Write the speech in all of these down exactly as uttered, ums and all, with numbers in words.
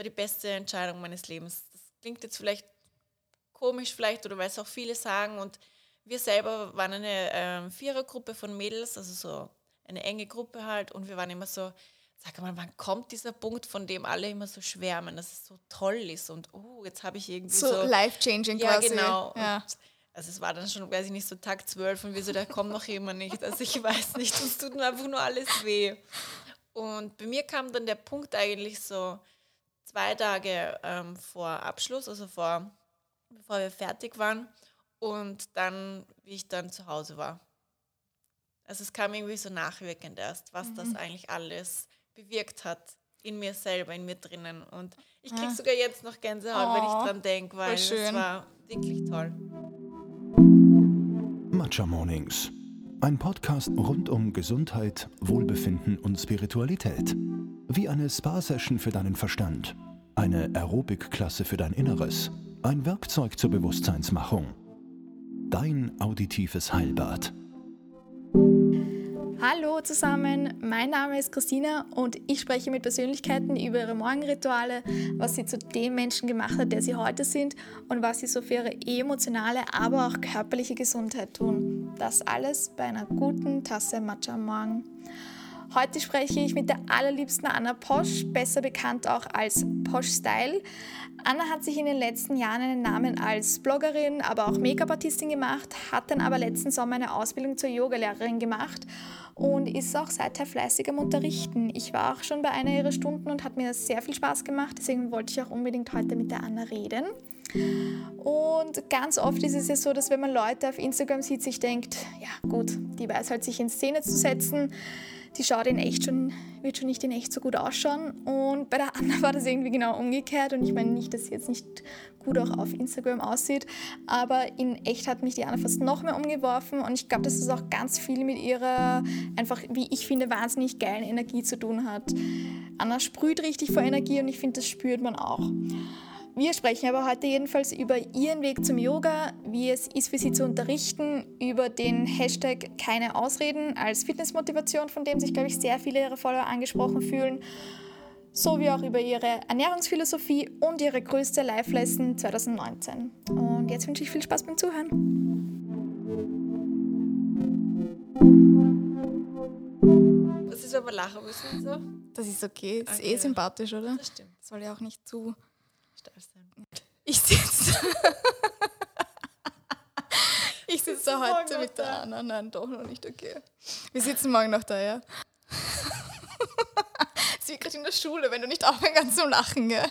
war die beste Entscheidung meines Lebens. Das klingt jetzt vielleicht komisch vielleicht oder weil es auch viele sagen und wir selber waren eine ähm, Vierergruppe von Mädels, also so eine enge Gruppe halt und wir waren immer so, sag mal, wann kommt dieser Punkt, von dem alle immer so schwärmen, dass es so toll ist und oh, jetzt habe ich irgendwie so... So life-changing ja, quasi. genau. Ja, Und also es war dann schon, weiß ich nicht, so Tag zwölf und wir so, der kommt noch immer nicht. Also ich weiß nicht, es tut mir einfach nur alles weh. Und bei mir kam dann der Punkt eigentlich so zwei Tage ähm, vor Abschluss, also vor, bevor wir fertig waren und dann, wie ich dann zu Hause war. Also es kam irgendwie so nachwirkend erst, was mhm. das eigentlich alles bewirkt hat in mir selber, in mir drinnen. Und ich kriege ja. sogar jetzt noch Gänsehaut, oh, wenn ich dran denke, weil es war wirklich toll. Matcha Mornings. Ein Podcast rund um Gesundheit, Wohlbefinden und Spiritualität. Wie eine Spa-Session für deinen Verstand. Eine Aerobic-Klasse für dein Inneres. Ein Werkzeug zur Bewusstseinsmachung. Dein auditives Heilbad. Hallo zusammen, mein Name ist Christina und ich spreche mit Persönlichkeiten über ihre Morgenrituale, was sie zu dem Menschen gemacht hat, der sie heute sind und was sie so für ihre emotionale, aber auch körperliche Gesundheit tun. Das alles bei einer guten Tasse Matcha am Morgen. Heute spreche ich mit der allerliebsten Anna Posch, besser bekannt auch als Posch Style. Anna hat sich in den letzten Jahren einen Namen als Bloggerin, aber auch Make-up-Artistin gemacht, hat dann aber letzten Sommer eine Ausbildung zur Yogalehrerin gemacht und ist auch seither fleißig am Unterrichten. Ich war auch schon bei einer ihrer Stunden und hat mir sehr viel Spaß gemacht, deswegen wollte ich auch unbedingt heute mit der Anna reden. Und ganz oft ist es ja so, dass wenn man Leute auf Instagram sieht, sich denkt, ja gut, die weiß halt sich in Szene zu setzen, die schaut in echt schon, wird schon nicht in echt so gut ausschauen. Und bei der Anna war das irgendwie genau umgekehrt. Und ich meine nicht, dass sie jetzt nicht gut auch auf Instagram aussieht, aber in echt hat mich die Anna fast noch mehr umgeworfen. Und ich glaube, dass das auch ganz viel mit ihrer, einfach, wie ich finde, wahnsinnig geilen Energie zu tun hat. Anna sprüht richtig vor Energie und ich finde, das spürt man auch. Wir sprechen aber heute jedenfalls über ihren Weg zum Yoga, wie es ist für sie zu unterrichten, über den Hashtag keine Ausreden als Fitnessmotivation, von dem sich, glaube ich, sehr viele ihrer Follower angesprochen fühlen, sowie auch über ihre Ernährungsphilosophie und ihre größte Live-Lesson zwanzig neunzehn. Und jetzt wünsche ich viel Spaß beim Zuhören. Was ist aber lachen müssen so? Das ist okay, das ist okay. eh sympathisch, oder? Das stimmt. Das soll ja auch nicht zu... Sein. Ich sitze Ich sitze da heute mit der da. Anna. Nein, doch noch nicht, okay. Wir sitzen morgen noch da, ja. Sie ist gerade in der Schule, wenn du nicht aufhören kannst zum Lachen, gell?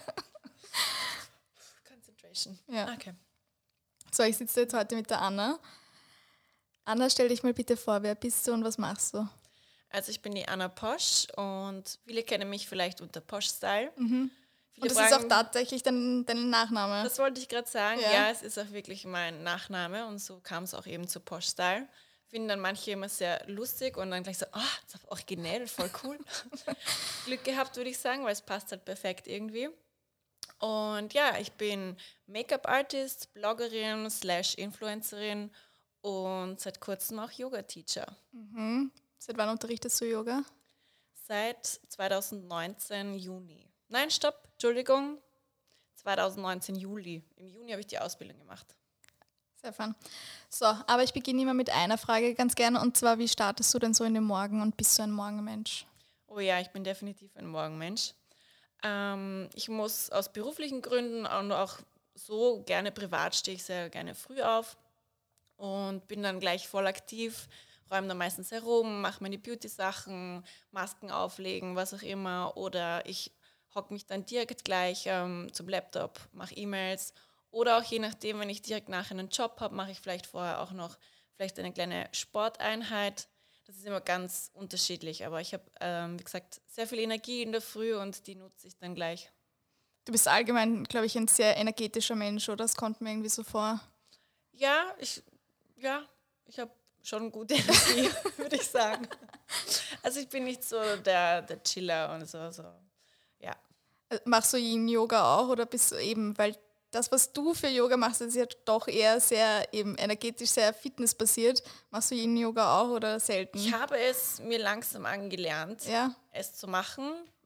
Concentration. Ja. Okay. So, ich sitze jetzt heute mit der Anna. Anna, stell dich mal bitte vor, wer bist du und was machst du? Also ich bin die Anna Posch und viele kennen mich vielleicht unter Posch Style. Mhm. Viele und das fragen, ist auch tatsächlich dein, dein Nachname. Das wollte ich gerade sagen. Ja. ja, es ist auch wirklich mein Nachname und so kam es auch eben zu Posch Style. Finden dann manche immer sehr lustig und dann gleich so, ah, oh, das ist originell, voll cool. Glück gehabt, würde ich sagen, weil es passt halt perfekt irgendwie. Und ja, ich bin Make-up-Artist, Bloggerin, slash Influencerin und seit kurzem auch Yoga-Teacher. Mhm. Seit wann unterrichtest du Yoga? Seit zwanzig neunzehn Juni. Nein, stopp, Entschuldigung, zwanzig neunzehn Juli. Im Juni habe ich die Ausbildung gemacht. Sehr fun. So, aber ich beginne immer mit einer Frage ganz gerne und zwar, wie startest du denn so in den Morgen und bist du ein Morgenmensch? Oh ja, ich bin definitiv ein Morgenmensch. Ähm, ich muss aus beruflichen Gründen und auch so gerne privat stehe ich sehr gerne früh auf und bin dann gleich voll aktiv, räume dann meistens herum, mache meine Beauty-Sachen, Masken auflegen, was auch immer oder ich hocke mich dann direkt gleich ähm, zum Laptop, mache E-Mails oder auch je nachdem, wenn ich direkt nachher einen Job habe, mache ich vielleicht vorher auch noch vielleicht eine kleine Sporteinheit. Das ist immer ganz unterschiedlich, aber ich habe, ähm, wie gesagt, sehr viel Energie in der Früh und die nutze ich dann gleich. Du bist allgemein, glaube ich, ein sehr energetischer Mensch, oder? Das kommt mir irgendwie so vor. Ja, ich, ja, ich habe schon gute Energie, würde ich sagen. Also ich bin nicht so der, der Chiller und so, so. Ja. Machst du Yin-Yoga auch oder bist du eben, weil das, was du für Yoga machst, ist ja doch eher sehr eben energetisch, sehr fitnessbasiert. Machst du Yin-Yoga auch oder selten? Ich habe es mir langsam angelernt, ja. es zu machen,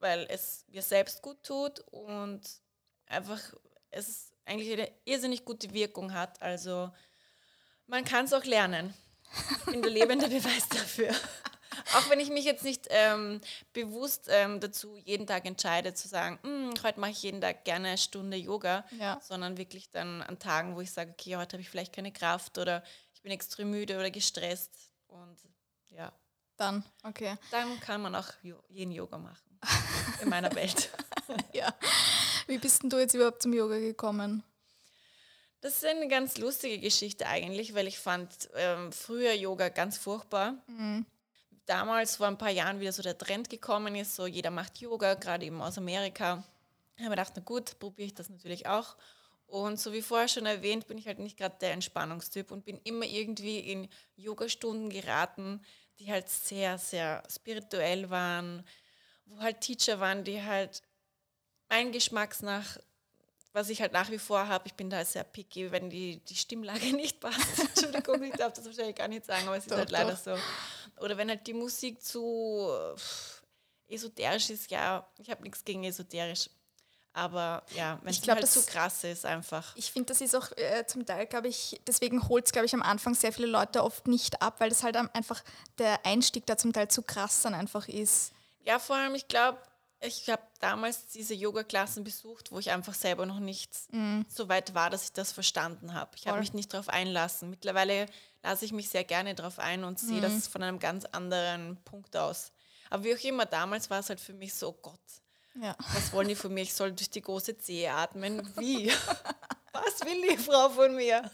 weil es mir selbst gut tut und einfach es eigentlich eine irrsinnig gute Wirkung hat. Also man kann es auch lernen. Ich bin der lebende Beweis dafür. Auch wenn ich mich jetzt nicht ähm, bewusst ähm, dazu jeden Tag entscheide, zu sagen, heute mache ich jeden Tag gerne eine Stunde Yoga, Ja. sondern wirklich dann an Tagen, wo ich sage, okay, heute habe ich vielleicht keine Kraft oder ich bin extrem müde oder gestresst. Und ja, Dann, okay. dann kann man auch jo- jeden Yoga machen in meiner Welt. Ja. Wie bist denn du jetzt überhaupt zum Yoga gekommen? Das ist eine ganz lustige Geschichte eigentlich, weil ich fand ähm, früher Yoga ganz furchtbar. Mhm. Damals vor ein paar Jahren wieder so der Trend gekommen ist, so jeder macht Yoga, gerade eben aus Amerika. Ich habe mir gedacht, na gut, probiere ich das natürlich auch. Und so wie vorher schon erwähnt, bin ich halt nicht gerade der Entspannungstyp und bin immer irgendwie in Yogastunden geraten, die halt sehr, sehr spirituell waren, wo halt Teacher waren, die halt mein Geschmacks nach, was ich halt nach wie vor habe, ich bin da sehr picky, wenn die, die Stimmlage nicht passt. Entschuldigung, ich darf das wahrscheinlich gar nicht sagen, aber es ist Doch, halt leider doch. so. Oder wenn halt die Musik zu pff, esoterisch ist, ja, ich habe nichts gegen esoterisch. Aber ja, wenn Ich es glaub, halt das- zu krass ist einfach. Ich finde, das ist auch äh, zum Teil, glaube ich, deswegen holt es, glaube ich, am Anfang sehr viele Leute oft nicht ab, weil das halt am- einfach der Einstieg da zum Teil zu krass dann einfach ist. Ja, vor allem, ich glaube, ich habe damals diese Yoga-Klassen besucht, wo ich einfach selber noch nicht so weit war, dass ich das verstanden habe. Ich habe Voll. mich nicht darauf einlassen. Mittlerweile lasse ich mich sehr gerne darauf ein und sehe das von einem ganz anderen Punkt aus. Aber wie auch immer, damals war es halt für mich so, oh Gott, Ja. was wollen die von mir? Ich soll durch die große Zehe atmen. Wie? Was will die Frau von mir?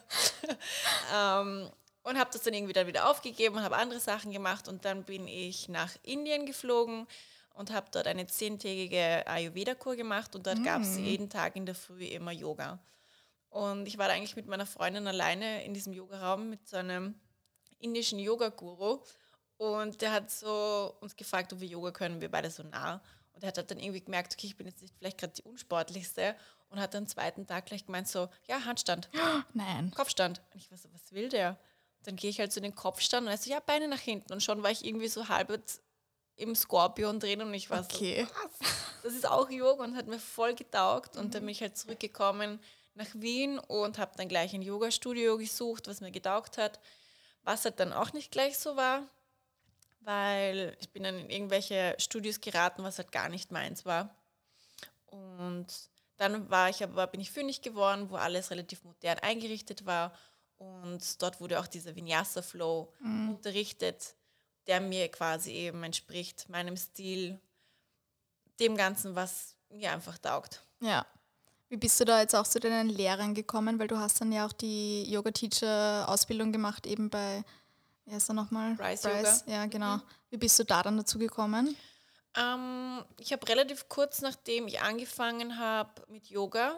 ähm, und habe das dann irgendwie dann wieder aufgegeben und habe andere Sachen gemacht. Und dann bin ich nach Indien geflogen und habe dort eine zehntägige Ayurveda-Kur gemacht. Und dort gab es jeden Tag in der Früh immer Yoga. Und ich war da eigentlich mit meiner Freundin alleine in diesem Yogaraum mit so einem indischen Yoga-Guru. Und der hat so uns gefragt, ob wir Yoga können, wir beide so nah. Und er hat halt dann irgendwie gemerkt, okay, ich bin jetzt nicht vielleicht gerade die unsportlichste. Und hat am zweiten Tag gleich gemeint so, ja, Handstand, Nein. Kopfstand. Und ich war so, was will der? Dann gehe ich halt zu den Kopfstand und er so, ja, Beine nach hinten. Und schon war ich irgendwie so halb im Skorpion drin und ich war Okay. so, was? Das ist auch Yoga und hat mir voll getaugt. Und dann bin ich halt zurückgekommen nach Wien und habe dann gleich ein Yoga-Studio gesucht, was mir getaugt hat. Was halt dann auch nicht gleich so war, weil ich bin dann in irgendwelche Studios geraten, was halt gar nicht meins war. Und dann war ich aber, bin ich fündig geworden, wo alles relativ modern eingerichtet war. Und dort wurde auch dieser Vinyasa-Flow unterrichtet, der mir quasi eben entspricht, meinem Stil, dem Ganzen, was mir einfach taugt. Ja. Wie bist du da jetzt auch zu deinen Lehrern gekommen? Weil du hast dann ja auch die Yoga-Teacher-Ausbildung gemacht, eben bei, wie heißt er nochmal? Bryce Yoga. Ja, genau. Wie bist du da dann dazu gekommen? Ähm, ich habe relativ kurz, nachdem ich angefangen habe mit Yoga,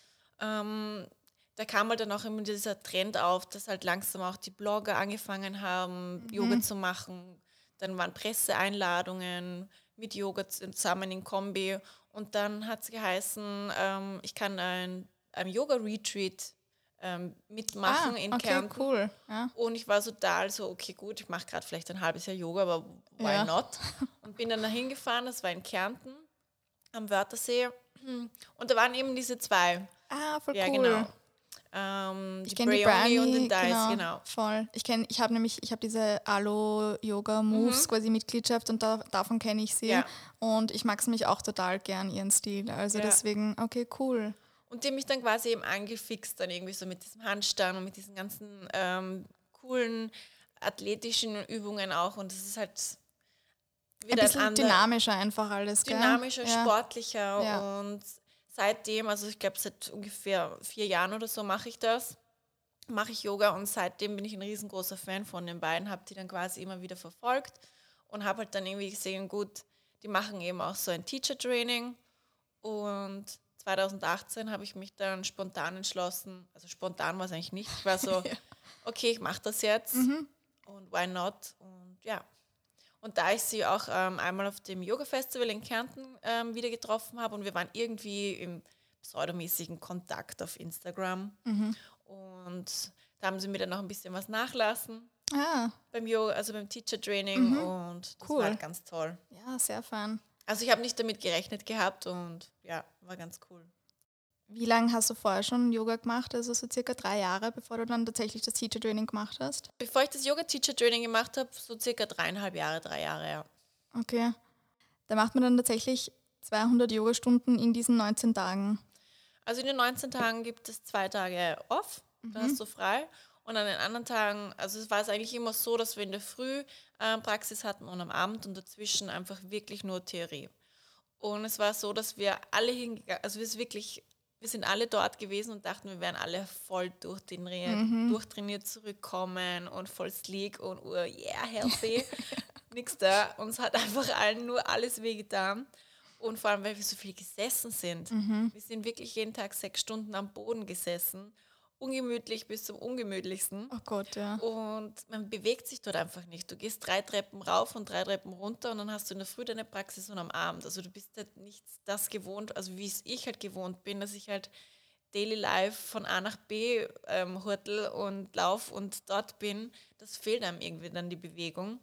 ähm, da kam halt dann auch immer dieser Trend auf, dass halt langsam auch die Blogger angefangen haben, Yoga zu machen. Dann waren Presseeinladungen mit Yoga zusammen in Kombi. Und dann hat es geheißen, ähm, ich kann ein, ein Yoga-Retreat ähm, mitmachen in Ah, okay, Kärnten. cool. Ja. Und ich war total so, okay, gut, ich mache gerade vielleicht ein halbes Jahr Yoga, aber why Ja. not? Und bin dann dahin gefahren, das war in Kärnten am Wörthersee. Und da waren eben diese zwei. Ah, voll Ja, cool. genau. Ähm, Ich die kenne die Bryony Bryony und den Dice, genau, genau. voll. Ich kenne, ich habe nämlich, ich habe diese Alo Yoga Moves quasi Mitgliedschaft und da, davon kenne ich sie Ja. und ich mag es nämlich auch total gern ihren Stil. Also Ja. deswegen, okay, cool. Und die haben mich dann quasi eben angefixt, dann irgendwie so mit diesem Handstand und mit diesen ganzen ähm, coolen athletischen Übungen auch. Und das ist halt Ein wieder bisschen ander- dynamischer einfach alles, gell? dynamischer, ja. sportlicher. Ja. Und seitdem, also ich glaube seit ungefähr vier Jahren oder so mache ich das, mache ich Yoga und seitdem bin ich ein riesengroßer Fan von den beiden, habe die dann quasi immer wieder verfolgt und habe halt dann irgendwie gesehen, gut, die machen eben auch so ein Teacher-Training und zwanzig achtzehn habe ich mich dann spontan entschlossen, also spontan war es eigentlich nicht, ich war so, okay, ich mache das jetzt und why not und ja. Und da ich sie auch ähm, einmal auf dem Yoga-Festival in Kärnten ähm, wieder getroffen habe und wir waren irgendwie im pseudomäßigen Kontakt auf Instagram und da haben sie mir dann noch ein bisschen was nachlassen Ah, beim Yoga, also beim Teacher-Training und das Cool. war halt ganz toll. ja, sehr fein. Also ich habe nicht damit gerechnet gehabt und ja, war ganz cool. Wie lange hast du vorher schon Yoga gemacht? Also so circa drei Jahre, bevor du dann tatsächlich das Teacher Training gemacht hast? Bevor ich das Yoga-Teacher-Training gemacht habe, so circa dreieinhalb Jahre, drei Jahre, ja. Okay. Da macht man dann tatsächlich zweihundert Yogastunden in diesen neunzehn Tagen. Also in den neunzehn Tagen gibt es zwei Tage off, da hast du frei. Und an den anderen Tagen, also es war es eigentlich immer so, dass wir in der Früh äh, Praxis hatten und am Abend und dazwischen einfach wirklich nur Theorie. Und es war so, dass wir alle hingegangen, also wir sind wirklich, wir sind alle dort gewesen und dachten, wir wären alle voll durchtrainiert, mhm. durchtrainiert zurückkommen und voll sleek und uh, yeah, healthy. Nix da. Uns hat einfach allen nur alles wehgetan. Und vor allem, weil wir so viel gesessen sind. Mhm. Wir sind wirklich jeden Tag sechs Stunden am Boden gesessen. Ungemütlich bis zum Ungemütlichsten. Oh Gott, ja. Und man bewegt sich dort einfach nicht. Du gehst drei Treppen rauf und drei Treppen runter und dann hast du in der Früh deine Praxis und am Abend. Also du bist halt nicht das gewohnt, also wie es ich halt gewohnt bin, dass ich halt Daily Life von A nach B ähm, hurtel und lauf und dort bin. Das fehlt einem irgendwie dann die Bewegung.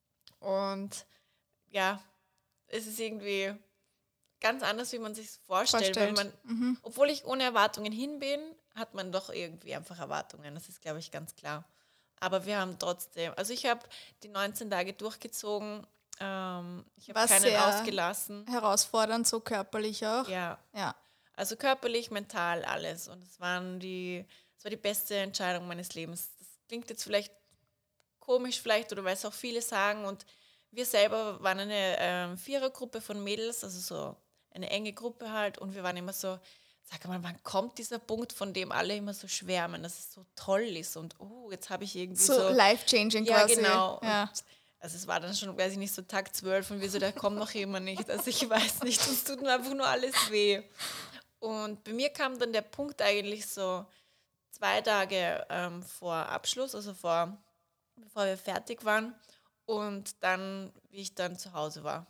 Und ja, es ist irgendwie ganz anders, wie man sich vorstellt. Weil man, mhm. Obwohl ich ohne Erwartungen hin bin, hat man doch irgendwie einfach Erwartungen. Das ist, glaube ich, ganz klar. Aber wir haben trotzdem, also ich habe die neunzehn Tage durchgezogen. Ähm, ich habe keinen sehr ausgelassen. Herausfordernd, so körperlich auch. Ja. ja. Also körperlich, mental, alles. Und es waren die, es war die beste Entscheidung meines Lebens. Das klingt jetzt vielleicht komisch vielleicht oder weil es auch viele sagen. Und wir selber waren eine ähm, Vierergruppe von Mädels, also so eine enge Gruppe halt. Und wir waren immer so, sag mal, wann kommt dieser Punkt, von dem alle immer so schwärmen, dass es so toll ist. Und oh, jetzt habe ich irgendwie so... So life-changing ja, quasi. Genau. Ja, genau. Also es war dann schon, weiß ich nicht, so Tag zwölf und wir so, der kommt noch immer nicht. Also ich weiß nicht, uns tut nur einfach nur alles weh. Und bei mir kam dann der Punkt eigentlich so zwei Tage ähm, vor Abschluss, also vor, bevor wir fertig waren und dann, wie ich dann zu Hause war.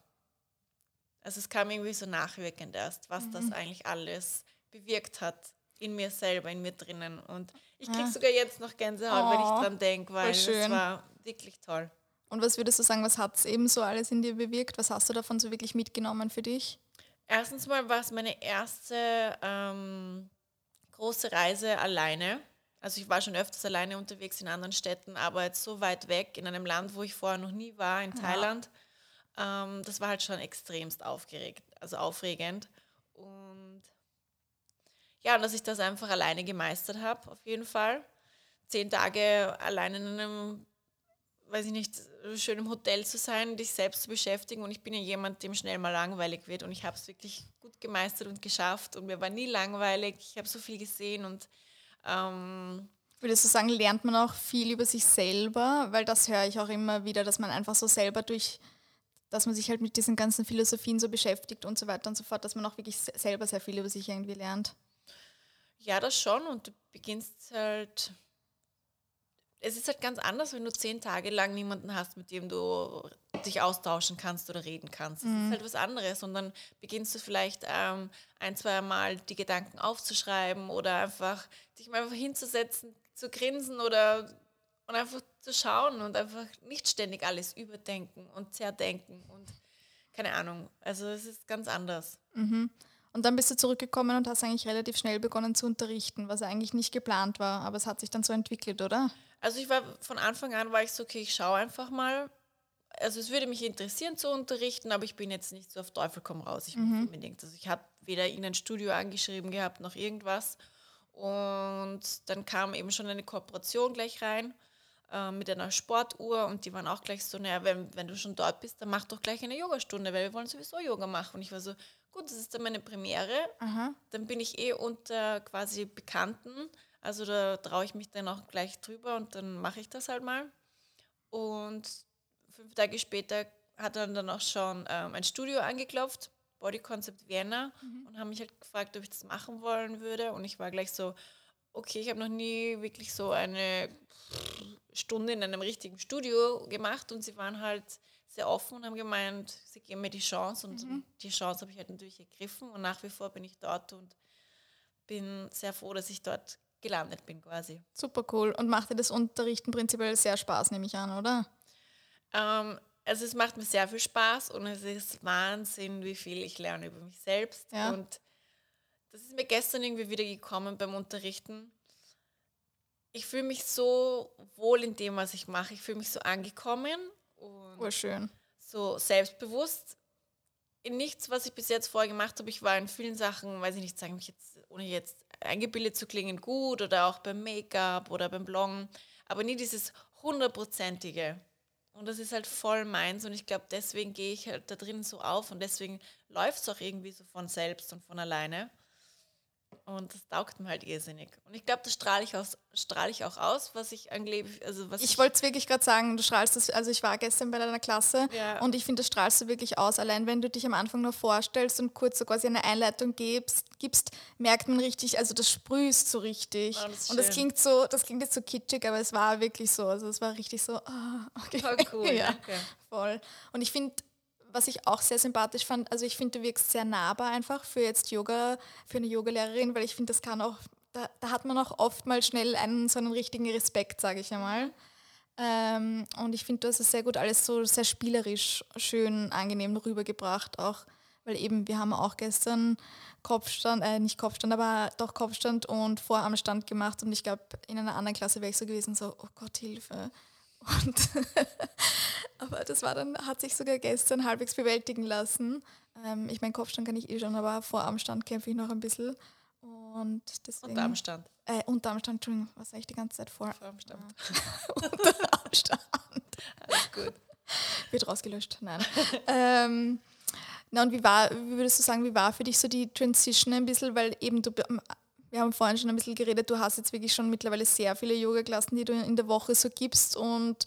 Also es kam irgendwie so nachwirkend erst, was mhm. das eigentlich alles bewirkt hat in mir selber, in mir drinnen. Und ich kriege ja. sogar jetzt noch Gänsehaut, oh, wenn ich dran denke, weil es war wirklich toll. Und was würdest du sagen, was hat es eben so alles in dir bewirkt? Was hast du davon so wirklich mitgenommen für dich? Erstens mal war es meine erste ähm, große Reise alleine. Also ich war schon öfters alleine unterwegs in anderen Städten, aber jetzt so weit weg, in einem Land, wo ich vorher noch nie war, in Thailand. Ja. Ähm, das war halt schon extremst aufgeregt, also aufregend. Und ja, und dass ich das einfach alleine gemeistert habe, auf jeden Fall. Zehn Tage allein in einem, weiß ich nicht, schön im Hotel zu sein, dich selbst zu beschäftigen. Und ich bin ja jemand, dem schnell mal langweilig wird. Und ich habe es wirklich gut gemeistert und geschafft. Und mir war nie langweilig. Ich habe so viel gesehen. Und ähm, würdest du sagen, lernt man auch viel über sich selber? Weil das höre ich auch immer wieder, dass man einfach so selber durch, dass man sich halt mit diesen ganzen Philosophien so beschäftigt und so weiter und so fort, dass man auch wirklich selber sehr viel über sich irgendwie lernt. Ja, das schon. Und du beginnst halt... Es ist halt ganz anders, wenn du zehn Tage lang niemanden hast, mit dem du dich austauschen kannst oder reden kannst. Das mhm. ist halt was anderes. Und dann beginnst du vielleicht ähm, ein, zwei Mal die Gedanken aufzuschreiben oder einfach dich mal einfach hinzusetzen, zu grinsen oder und einfach zu schauen und einfach nicht ständig alles überdenken und zerdenken und keine Ahnung. Also es ist ganz anders. Mhm. Und dann bist du zurückgekommen und hast eigentlich relativ schnell begonnen zu unterrichten, was eigentlich nicht geplant war, aber es hat sich dann so entwickelt, oder? Also ich war von Anfang an, war ich so, okay, ich schaue einfach mal. Also es würde mich interessieren zu unterrichten, aber ich bin jetzt nicht so auf Teufel komm raus. Ich mhm. unbedingt. Also ich habe weder irgendein Studio angeschrieben gehabt, noch irgendwas. Und dann kam eben schon eine Kooperation gleich rein äh, mit einer Sportuhr und die waren auch gleich so, naja, wenn, wenn du schon dort bist, dann mach doch gleich eine Yogastunde, weil wir wollen sowieso Yoga machen. Und ich war so, gut, das ist dann meine Premiere. Aha. Dann bin ich eh unter quasi Bekannten. Also da traue ich mich dann auch gleich drüber und dann mache ich das halt mal. Und fünf Tage später hat dann, dann auch schon ähm, ein Studio angeklopft, Body Concept Vienna, mhm. und haben mich halt gefragt, ob ich das machen wollen würde. Und ich war gleich so, okay, ich habe noch nie wirklich so eine Stunde in einem richtigen Studio gemacht und sie waren halt sehr offen und haben gemeint, sie geben mir die Chance und mhm. die Chance habe ich halt natürlich ergriffen und nach wie vor bin ich dort und bin sehr froh, dass ich dort gelandet bin quasi. Super cool. Und macht dir das Unterrichten prinzipiell sehr Spaß, nehme ich an, oder? Ähm, Also es macht mir sehr viel Spaß und es ist Wahnsinn, wie viel ich lerne über mich selbst. Ja. Und das ist mir gestern irgendwie wieder gekommen beim Unterrichten. Ich fühle mich so wohl in dem, was ich mache. Ich fühle mich so angekommen und Urschön. so selbstbewusst. In nichts, was ich bis jetzt vorher gemacht habe. Ich war in vielen Sachen, weiß ich nicht, sagen mich jetzt, ohne jetzt eingebildet zu klingen, gut oder auch beim Make-up oder beim Bloggen, aber nie dieses hundertprozentige. Und das ist halt voll meins und ich glaube, deswegen gehe ich halt da drin so auf und deswegen läuft es auch irgendwie so von selbst und von alleine. Und das taugt mir halt irrsinnig. Und ich glaube, das strahle ich, aus, strahle ich auch aus, was ich angeblich, also was Ich wollte es wirklich gerade sagen, du strahlst das, also ich war gestern bei deiner Klasse Ja. und ich finde, das strahlst du wirklich aus. Allein wenn du dich am Anfang nur vorstellst und kurz so quasi eine Einleitung gibst, gibst merkt man richtig, also das sprühst so richtig. Oh, das ist und das schön. klingt so, das klingt jetzt so kitschig, aber es war wirklich so. Also es war richtig so, ah, okay. Voll cool, ja, danke. voll. Und ich finde, was ich auch sehr sympathisch fand, also ich finde, du wirkst sehr nahbar einfach für jetzt Yoga, für eine Yogalehrerin, weil ich finde, das kann auch, da, da hat man auch oft mal schnell einen so einen richtigen Respekt, sage ich einmal. Ähm, und ich finde, du hast es sehr gut alles so sehr spielerisch, schön, angenehm rübergebracht auch, weil eben, wir haben auch gestern Kopfstand, äh, nicht Kopfstand, aber doch Kopfstand und Vorarmstand gemacht und ich glaube, in einer anderen Klasse wäre ich so gewesen, so, oh Gott, Hilfe. Und aber das war dann, hat sich sogar gestern halbwegs bewältigen lassen. Ähm, ich meine, Kopfstand kann ich eh schon, aber Vorarmstand kämpfe ich noch ein bisschen. Und deswegen, Unterarmstand. Äh, Unterarmstand, Entschuldigung, was sage ich die ganze Zeit vor? Vorarmstand. Unterarmstand. Alles gut. Wird rausgelöscht, nein. ähm, na und wie war, wie würdest du sagen, wie war für dich so die Transition ein bisschen, weil eben du, wir haben vorhin schon ein bisschen geredet, du hast jetzt wirklich schon mittlerweile sehr viele Yoga-Klassen, die du in der Woche so gibst und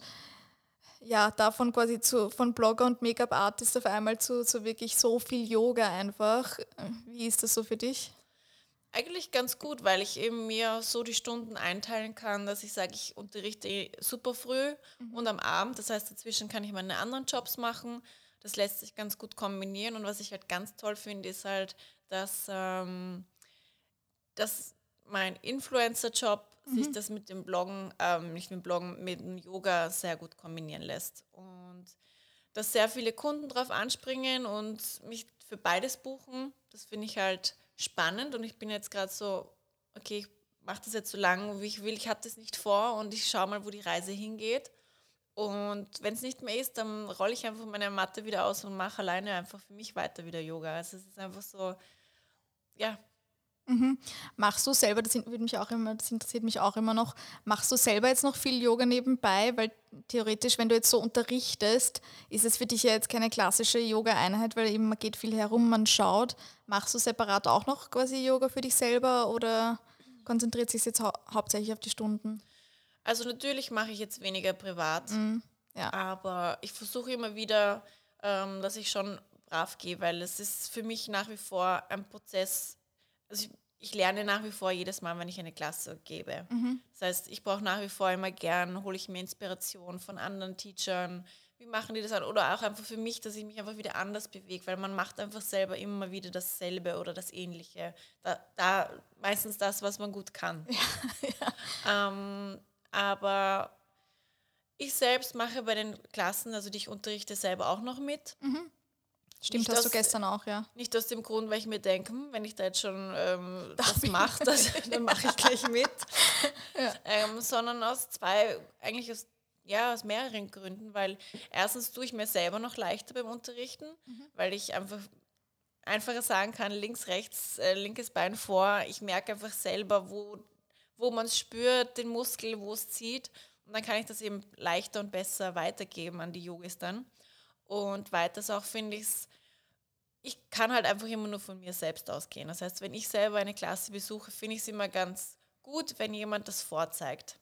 ja, davon quasi zu, von Blogger und Make-up-Artist auf einmal zu, zu wirklich so viel Yoga einfach. Wie ist das so für dich? Eigentlich ganz gut, weil ich eben mir so die Stunden einteilen kann, dass ich sage, ich unterrichte super früh mhm. und am Abend. Das heißt, dazwischen kann ich meine anderen Jobs machen. Das lässt sich ganz gut kombinieren. Und was ich halt ganz toll finde, ist halt, dass, ähm, dass mein Influencer-Job mhm. sich das mit dem Bloggen, ähm, nicht mit dem Bloggen, mit dem Yoga sehr gut kombinieren lässt. Und dass sehr viele Kunden drauf anspringen und mich für beides buchen, das finde ich halt spannend. Und ich bin jetzt gerade so, okay, ich mache das jetzt so lange, wie ich will. Ich habe das nicht vor und ich schaue mal, wo die Reise hingeht. Und wenn es nicht mehr ist, dann rolle ich einfach meine Matte wieder aus und mache alleine einfach für mich weiter wieder Yoga. Also es ist einfach so, ja. Mhm. Machst du selber, das, würde mich auch immer, das interessiert mich auch immer noch, machst du selber jetzt noch viel Yoga nebenbei? Weil theoretisch, wenn du jetzt so unterrichtest, ist es für dich ja jetzt keine klassische Yoga-Einheit, weil eben man geht viel herum, man schaut. Machst du separat auch noch quasi Yoga für dich selber oder konzentriert sich jetzt hau- hauptsächlich auf die Stunden? Also natürlich mache ich jetzt weniger privat, Mhm. Ja. aber ich versuche immer wieder, ähm, dass ich schon brav gehe, weil es ist für mich nach wie vor ein Prozess. Also ich, ich lerne nach wie vor jedes Mal, wenn ich eine Klasse gebe. Mhm. Das heißt, ich brauche nach wie vor immer gern, hole ich mir Inspiration von anderen Teachern, wie machen die das an? Oder auch einfach für mich, dass ich mich einfach wieder anders bewege, weil man macht einfach selber immer wieder dasselbe oder das Ähnliche. Da, da meistens das, was man gut kann. Ja, ja. Ähm, aber ich selbst mache bei den Klassen, also die ich unterrichte, selber auch noch mit. Mhm. Stimmt, Nicht hast aus, du gestern auch, ja. Nicht aus dem Grund, weil ich mir denke, hm, wenn ich da jetzt schon ähm, das mache, dann mache ich gleich mit. Ja. Ähm, sondern aus zwei, eigentlich aus, ja, aus mehreren Gründen, weil erstens tue ich mir selber noch leichter beim Unterrichten, mhm. weil ich einfach einfacher sagen kann, links, rechts, äh, linkes Bein vor. Ich merke einfach selber, wo, wo man es spürt, den Muskel, wo es zieht. Und dann kann ich das eben leichter und besser weitergeben an die Yogis dann. Und weiters auch finde ich es, ich kann halt einfach immer nur von mir selbst ausgehen. Das heißt, wenn ich selber eine Klasse besuche, finde ich es immer ganz gut, wenn jemand das vorzeigt.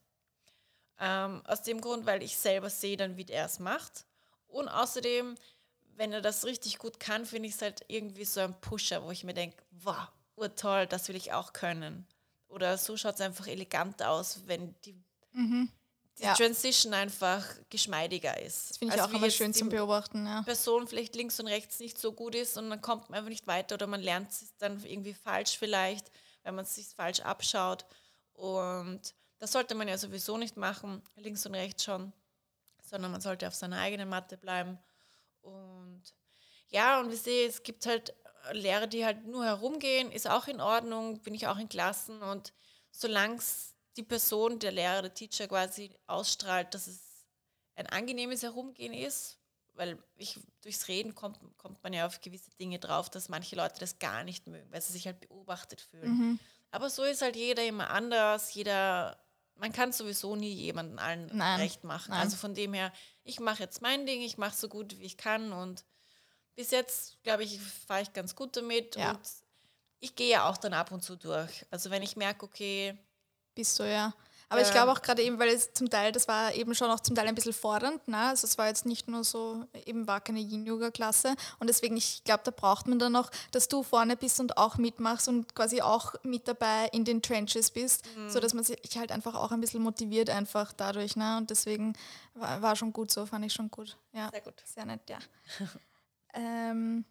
Ähm, aus dem Grund, weil ich selber sehe dann, wie er es macht. Und außerdem, wenn er das richtig gut kann, finde ich es halt irgendwie so ein Pusher, wo ich mir denke, wow, urtoll, das will ich auch können. Oder so schaut es einfach eleganter aus, wenn die... Mhm. die ja. Transition einfach geschmeidiger ist. Das finde ich also auch immer schön zum Beobachten. Ja. Person vielleicht links und rechts nicht so gut ist und dann kommt man einfach nicht weiter oder man lernt es dann irgendwie falsch vielleicht, weil man es sich falsch abschaut. Und das sollte man ja sowieso nicht machen, links und rechts schon, sondern man sollte auf seiner eigenen Matte bleiben Und ja, und wir sehen, es gibt halt Lehrer, die halt nur herumgehen, ist auch in Ordnung, bin ich auch in Klassen. Und solange die Person, der Lehrer, der Teacher quasi ausstrahlt, dass es ein angenehmes Herumgehen ist, weil ich, durchs Reden kommt, kommt man ja auf gewisse Dinge drauf, dass manche Leute das gar nicht mögen, weil sie sich halt beobachtet fühlen. Mhm. Aber so ist halt jeder immer anders, jeder, man kann sowieso nie jemanden allen Nein. recht machen. Nein. Also von dem her, ich mache jetzt mein Ding, ich mache so gut, wie ich kann und bis jetzt, glaube ich, fahre ich ganz gut damit Ja. und ich gehe ja auch dann ab und zu durch. Also wenn ich merke, okay, Bist du, ja. Aber Ja. ich glaube auch gerade eben, weil es zum Teil, das war eben schon auch zum Teil ein bisschen fordernd, ne? Also es war jetzt nicht nur so, eben war keine Yin-Yoga-Klasse und deswegen, ich glaube, da braucht man dann noch, dass du vorne bist und auch mitmachst und quasi auch mit dabei in den Trenches bist, Mhm. so dass man sich halt einfach auch ein bisschen motiviert einfach dadurch, ne? Und deswegen war, war schon gut so, fand ich schon gut. Ja, sehr gut. sehr nett, ja. ähm,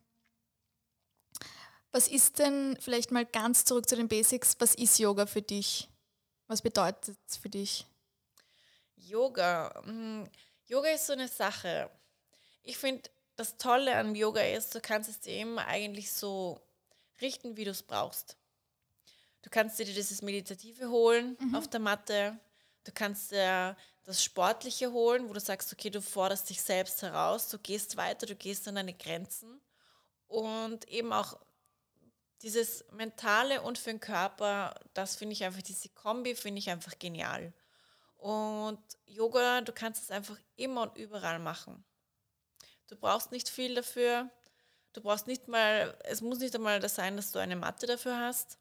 was ist denn, vielleicht mal ganz zurück zu den Basics, was ist Yoga für dich? Was bedeutet es für dich? Yoga. mm, Yoga ist so eine Sache. Ich finde, das Tolle an Yoga ist, du kannst es dir immer eigentlich so richten, wie du es brauchst. Du kannst dir dieses Meditative holen auf der Matte. Du kannst dir das Sportliche holen, wo du sagst, okay, du forderst dich selbst heraus, du gehst weiter, du gehst an deine Grenzen. Und eben auch dieses Mentale und für den Körper, das finde ich einfach, diese Kombi finde ich einfach genial. Und Yoga, du kannst es einfach immer und überall machen. Du brauchst nicht viel dafür. Du brauchst nicht mal, es muss nicht einmal das sein, dass du eine Matte dafür hast.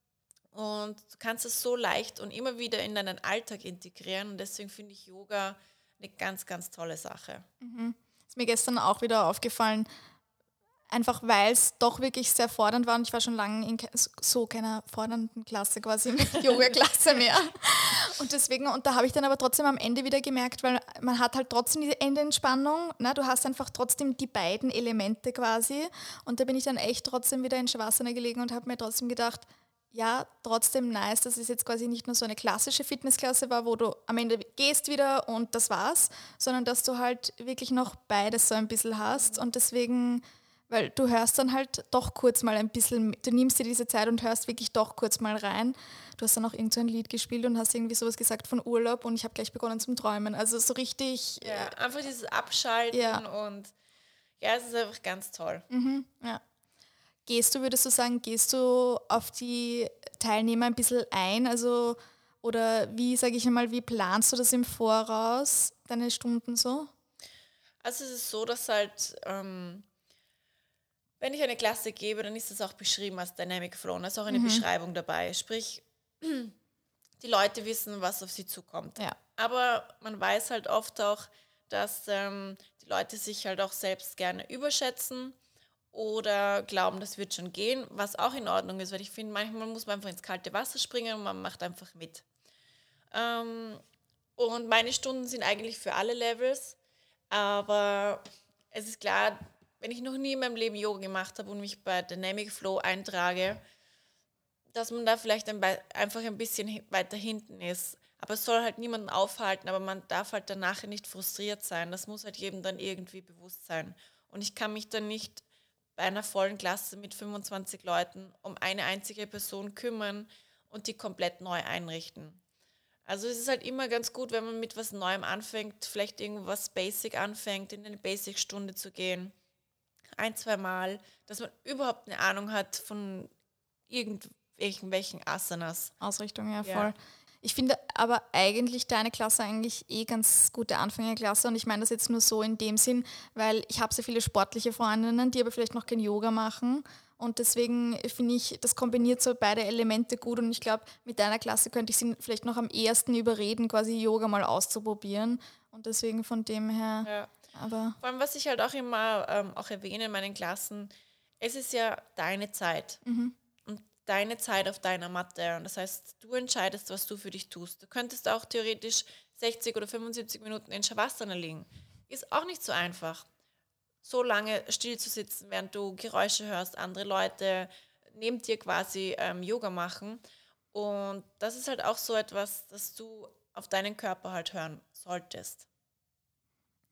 Und du kannst es so leicht und immer wieder in deinen Alltag integrieren. Und deswegen finde ich Yoga eine ganz, ganz tolle Sache. Ist mir gestern auch wieder aufgefallen, einfach weil es doch wirklich sehr fordernd war und ich war schon lange in ke- so keiner fordernden Klasse quasi, Yoga-Klasse mehr. Und deswegen, und da habe ich dann aber trotzdem am Ende wieder gemerkt, weil man hat halt trotzdem diese Endentspannung, ne? Du hast einfach trotzdem die beiden Elemente quasi und da bin ich dann echt trotzdem wieder in Shavasana gelegen und habe mir trotzdem gedacht, ja, trotzdem nice, dass es jetzt quasi nicht nur so eine klassische Fitnessklasse war, wo du am Ende gehst wieder und das war's, sondern dass du halt wirklich noch beides so ein bisschen hast und deswegen, weil du hörst dann halt doch kurz mal ein bisschen, du nimmst dir diese Zeit und hörst wirklich doch kurz mal rein. Du hast dann auch irgend so ein Lied gespielt und hast irgendwie sowas gesagt von Urlaub und ich habe gleich begonnen zum Träumen. Also so richtig, Ja, einfach dieses Abschalten Ja. und ja, es ist einfach ganz toll. ja. Gehst du, würdest du sagen, gehst du auf die Teilnehmer ein bisschen ein? Also, oder wie, sage ich einmal, wie planst du das im Voraus, deine Stunden so? Also es ist so, dass halt, ähm, wenn ich eine Klasse gebe, dann ist das auch beschrieben als Dynamic Flow. Da ist auch eine Beschreibung dabei. Sprich, die Leute wissen, was auf sie zukommt. Ja. Aber man weiß halt oft auch, dass ähm, die Leute sich halt auch selbst gerne überschätzen oder glauben, das wird schon gehen, was auch in Ordnung ist, weil ich finde, manchmal muss man einfach ins kalte Wasser springen und man macht einfach mit. Ähm, und meine Stunden sind eigentlich für alle Levels, aber es ist klar, wenn ich noch nie in meinem Leben Yoga gemacht habe und mich bei Dynamic Flow eintrage, dass man da vielleicht ein, Be- einfach ein bisschen hi- weiter hinten ist. Aber es soll halt niemanden aufhalten, aber man darf halt danach nicht frustriert sein. Das muss halt jedem dann irgendwie bewusst sein. Und ich kann mich dann nicht bei einer vollen Klasse mit fünfundzwanzig Leuten um eine einzige Person kümmern und die komplett neu einrichten. Also es ist halt immer ganz gut, wenn man mit was Neuem anfängt, vielleicht irgendwas Basic anfängt, in eine Basic-Stunde zu gehen, ein, zwei Mal, dass man überhaupt eine Ahnung hat von irgendwelchen welchen Asanas. Ausrichtung, ja, Ja. voll. Ich finde aber eigentlich deine Klasse eigentlich eh ganz gute Anfängerklasse und ich meine das jetzt nur so in dem Sinn, weil ich habe sehr viele sportliche Freundinnen, die aber vielleicht noch kein Yoga machen und deswegen finde ich, das kombiniert so beide Elemente gut und ich glaube, mit deiner Klasse könnte ich sie vielleicht noch am ehesten überreden, quasi Yoga mal auszuprobieren und deswegen von dem her, Ja. aber Vor allem, was ich halt auch immer ähm, auch erwähne in meinen Klassen, es ist ja deine Zeit. Und deine Zeit auf deiner Matte. Und das heißt, du entscheidest, was du für dich tust. Du könntest auch theoretisch sechzig oder fünfundsiebzig Minuten in Shavasana liegen. Ist auch nicht so einfach, so lange still zu sitzen, während du Geräusche hörst, andere Leute neben dir quasi ähm, Yoga machen. Und das ist halt auch so etwas, das du auf deinen Körper halt hören solltest.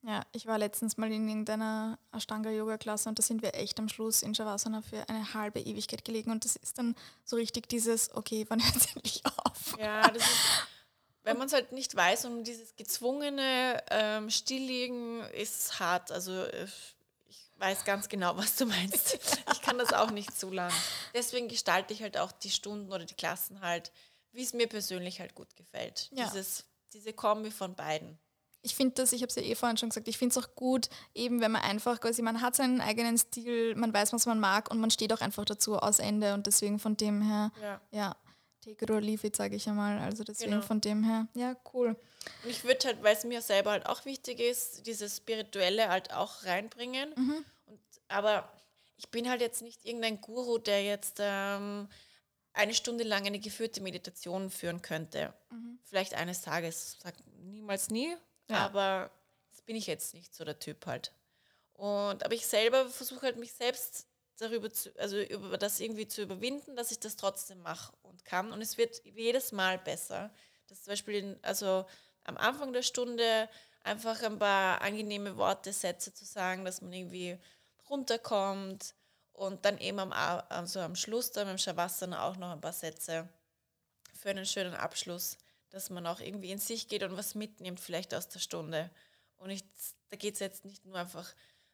Ja, ich war letztens mal in irgendeiner Ashtanga-Yoga-Klasse und da sind wir echt am Schluss in Shavasana für eine halbe Ewigkeit gelegen und das ist dann so richtig dieses, okay, wann hört es endlich auf? Ja, das ist, wenn man es halt nicht weiß, um dieses gezwungene ähm, Stilllegen ist hart. Also äh, ich weiß ganz genau, was du meinst. Ich kann das auch nicht zu lang. Deswegen gestalte ich halt auch die Stunden oder die Klassen halt, wie es mir persönlich halt gut gefällt. Ja. Dieses, diese Kombi von beiden. Ich finde das, ich habe es ja eh vorhin schon gesagt, ich finde es auch gut, eben wenn man einfach quasi, man hat seinen eigenen Stil, man weiß, was man mag und man steht auch einfach dazu aus Ende und deswegen von dem her, Ja. ja, take it or leave it, sage ich einmal, also deswegen Genau. von dem her, ja, cool. Und ich würde halt, weil es mir selber halt auch wichtig ist, dieses Spirituelle halt auch reinbringen. Mhm. Und, aber ich bin halt jetzt nicht irgendein Guru, der jetzt ähm, eine Stunde lang eine geführte Meditation führen könnte. Mhm. Vielleicht eines Tages, sag niemals nie, Ja. aber das bin ich jetzt nicht so der Typ halt. Und, aber ich selber versuche halt mich selbst darüber zu, also über das irgendwie zu überwinden, dass ich das trotzdem mache und kann. Und es wird jedes Mal besser. Dass zum Beispiel in, also am Anfang der Stunde einfach ein paar angenehme Worte, Sätze zu sagen, dass man irgendwie runterkommt und dann eben am, A- also am Schluss dann beim Shavasana auch noch ein paar Sätze für einen schönen Abschluss, dass man auch irgendwie in sich geht und was mitnimmt vielleicht aus der Stunde. Und ich, da geht es jetzt nicht nur einfach,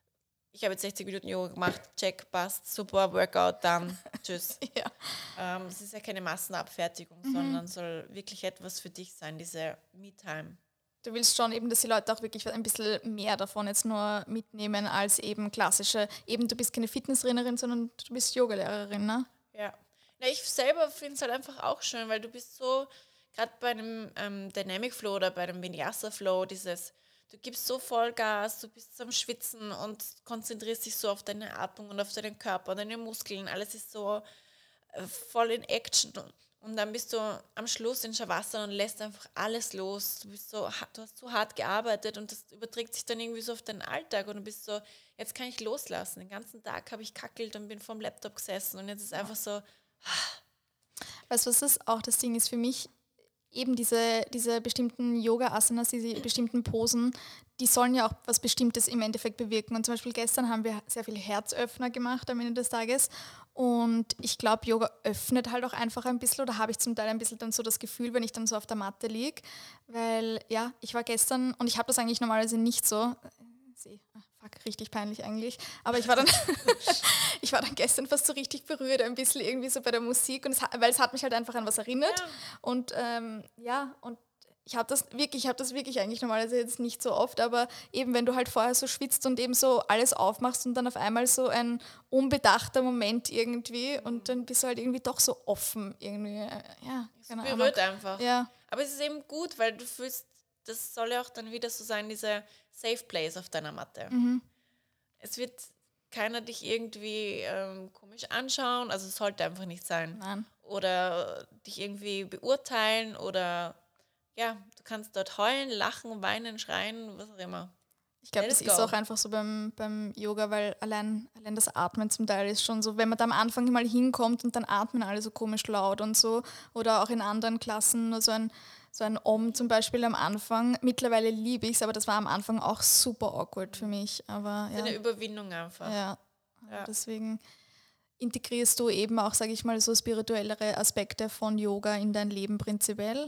ich habe jetzt sechzig Minuten Yoga gemacht, check, passt, super, Workout, dann, tschüss. Ja. Ähm, es ist ja keine Massenabfertigung, Mhm. sondern soll wirklich etwas für dich sein, diese Me-Time. Du willst schon eben, dass die Leute auch wirklich ein bisschen mehr davon jetzt nur mitnehmen als eben klassische, eben du bist keine Fitnesstrainerin, sondern du bist Yogalehrerin, ne? Ja. Na, ich selber finde es halt einfach auch schön, weil du bist so, gerade bei einem ähm, Dynamic Flow oder bei einem Vinyasa Flow, dieses, du gibst so Vollgas, du bist am Schwitzen und konzentrierst dich so auf deine Atmung und auf deinen Körper, deine Muskeln, alles ist so äh, voll in Action. Und dann bist du am Schluss in Shavasana und lässt einfach alles los. Du bist so, ha- du hast so hart gearbeitet und das überträgt sich dann irgendwie so auf deinen Alltag und du bist so, jetzt kann ich loslassen. Den ganzen Tag habe ich kackelt und bin vorm Laptop gesessen und jetzt ist einfach so, Weißt du, was das auch das Ding ist für mich? Eben diese, diese bestimmten Yoga-Asanas, diese bestimmten Posen, die sollen ja auch was Bestimmtes im Endeffekt bewirken. Und zum Beispiel gestern haben wir sehr viele Herzöffner gemacht am Ende des Tages. Und ich glaube, Yoga öffnet halt auch einfach ein bisschen, oder habe ich zum Teil ein bisschen dann so das Gefühl, wenn ich dann so auf der Matte liege. Weil ja, ich war gestern, und ich habe das eigentlich normalerweise nicht so, See, fuck, richtig peinlich eigentlich. Aber ich war dann, ich war dann gestern fast so richtig berührt, ein bisschen irgendwie so bei der Musik, und es, hat- weil es hat mich halt einfach an was erinnert. Ja. Und ähm, ja, und ich habe das wirklich, ich habe das wirklich eigentlich normalerweise jetzt nicht so oft, aber eben wenn du halt vorher so schwitzt und eben so alles aufmachst und dann auf einmal so ein unbedachter Moment irgendwie und dann bist du halt irgendwie doch so offen irgendwie. äh, Ja, keine Ahnung. berührt einfach. Ja, Aber es ist eben gut, weil du fühlst, das soll ja auch dann wieder so sein, diese Safe Place auf deiner Matte. Mhm. Es wird keiner dich irgendwie ähm, komisch anschauen, also es sollte einfach nicht sein. nein. Oder dich irgendwie beurteilen oder ja, du kannst dort heulen, lachen, weinen, schreien, was auch immer. Ich glaube, Let das it ist go. auch einfach so beim, beim Yoga, weil allein, allein das Atmen zum Teil ist schon so, wenn man da am Anfang mal hinkommt und dann atmen alle so komisch laut und so, oder auch in anderen Klassen nur so ein, so ein Om zum Beispiel am Anfang. Mittlerweile liebe ich es, aber das war am Anfang auch super awkward für mich. Aber Das ist eine ja, Überwindung einfach. ja. Ja. Deswegen integrierst du eben auch, sage ich mal, so spirituellere Aspekte von Yoga in dein Leben prinzipiell.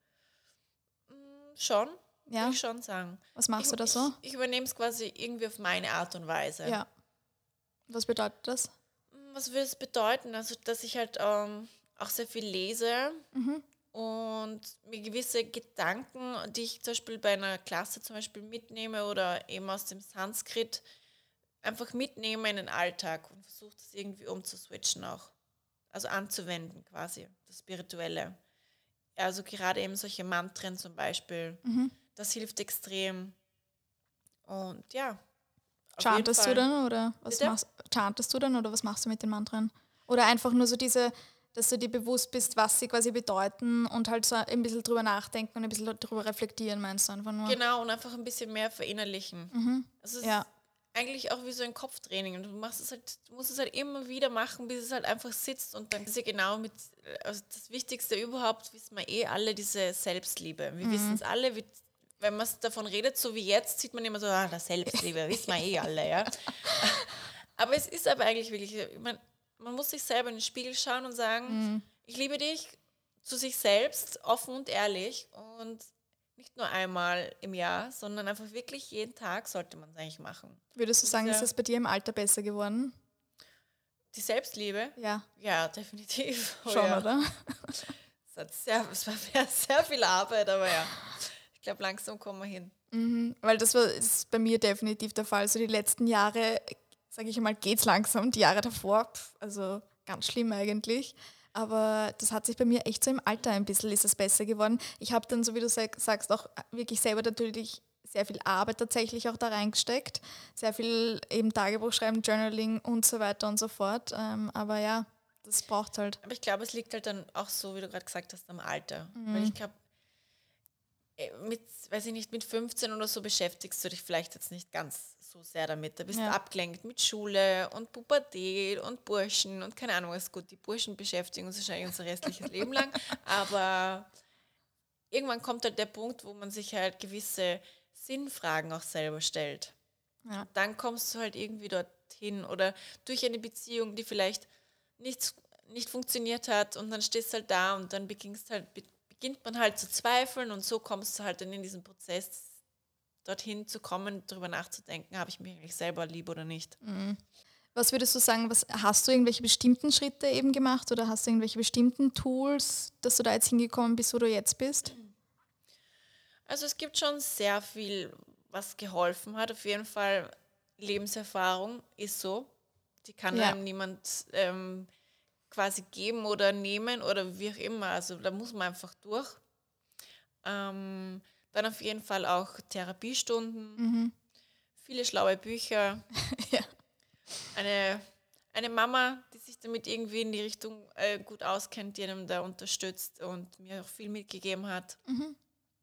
Schon, Ja, würde ich schon sagen. was machst ich, du da so? Ich, ich übernehme es quasi irgendwie auf meine Art und Weise. Ja. Was bedeutet das? Was würde es bedeuten? Also, dass ich halt ähm, auch sehr viel lese Mhm. und mir gewisse Gedanken, die ich zum Beispiel bei einer Klasse zum Beispiel mitnehme oder eben aus dem Sanskrit, einfach mitnehme in den Alltag und versuche das irgendwie umzuswitchen auch. Also anzuwenden quasi, das Spirituelle. Also gerade eben solche Mantren zum Beispiel, Mhm. das hilft extrem. Und ja. auf Chantest jeden du Fall. dann oder was Bitte? machst chantest du dann oder was machst du mit den Mantren? Oder einfach nur so diese, dass du dir bewusst bist, was sie quasi bedeuten und halt so ein bisschen drüber nachdenken und ein bisschen drüber reflektieren, meinst du einfach nur? Genau, und einfach ein bisschen mehr verinnerlichen. Mhm. Also es Ja. ist eigentlich auch wie so ein Kopftraining. Und du machst es halt, du musst es halt immer wieder machen, bis es halt einfach sitzt. Und dann ist ja genau mit, also das Wichtigste überhaupt, wissen wir eh alle, diese Selbstliebe. Wir wissen es alle, wir, wenn man davon redet, so wie jetzt, sieht man immer so, ah, das Selbstliebe, wissen wir eh alle, ja. Aber es ist aber eigentlich wirklich, ich mein, man muss sich selber in den Spiegel schauen und sagen, mhm. ich liebe dich zu sich selbst, offen und ehrlich und nicht nur einmal im Jahr, sondern einfach wirklich jeden Tag sollte man es eigentlich machen. Würdest du sagen, ja, ist das bei dir im Alter besser geworden? Die Selbstliebe? Ja. Ja, definitiv. Oh, Schon, ja. oder? Es, hat sehr, es war sehr viel Arbeit, aber ja, ich glaube, langsam kommen wir hin. Mhm, weil das war das ist bei mir definitiv der Fall. So die letzten Jahre, sage ich mal, geht's langsam. Die Jahre davor, pff, also ganz schlimm eigentlich. Aber das hat sich bei mir echt so im Alter ein bisschen, ist es besser geworden. Ich habe dann, so wie du sag, sagst, auch wirklich selber natürlich sehr viel Arbeit tatsächlich auch da reingesteckt. Sehr viel eben Tagebuch schreiben, Journaling und so weiter und so fort. Ähm, aber ja, das braucht halt. Aber ich glaube, es liegt halt dann auch so, wie du gerade gesagt hast, am Alter. Mhm. Weil ich glaube, mit, weiß ich nicht, mit fünfzehn oder so beschäftigst du dich vielleicht jetzt nicht ganz so sehr damit. Da bist ja. du abgelenkt mit Schule und Pubertät und Burschen und keine Ahnung, was gut. Die Burschen beschäftigen uns wahrscheinlich unser restliches Leben lang. Aber irgendwann kommt halt der Punkt, wo man sich halt gewisse Sinnfragen auch selber stellt. Ja. Dann kommst du halt irgendwie dorthin oder durch eine Beziehung, die vielleicht nicht, nicht funktioniert hat und dann stehst du halt da und dann beginnst halt, beginnt man halt zu zweifeln und so kommst du halt dann in diesen Prozess dorthin zu kommen, darüber nachzudenken, habe ich mich eigentlich selber lieb oder nicht. Mhm. Was würdest du sagen, was, hast du irgendwelche bestimmten Schritte eben gemacht oder hast du irgendwelche bestimmten Tools, dass du da jetzt hingekommen bist, wo du jetzt bist? Also es gibt schon sehr viel, was geholfen hat. Auf jeden Fall Lebenserfahrung ist so. Die kann ja. einem niemand ähm, quasi geben oder nehmen oder wie auch immer. Also da muss man einfach durch. Ähm, dann auf jeden Fall auch Therapiestunden, mhm. viele schlaue Bücher, ja. eine, eine Mama, die sich damit irgendwie in die Richtung äh, gut auskennt, die einem da unterstützt und mir auch viel mitgegeben hat. Mhm.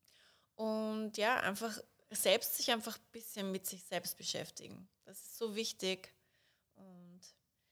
Und ja, einfach selbst sich einfach ein bisschen mit sich selbst beschäftigen. Das ist so wichtig. Und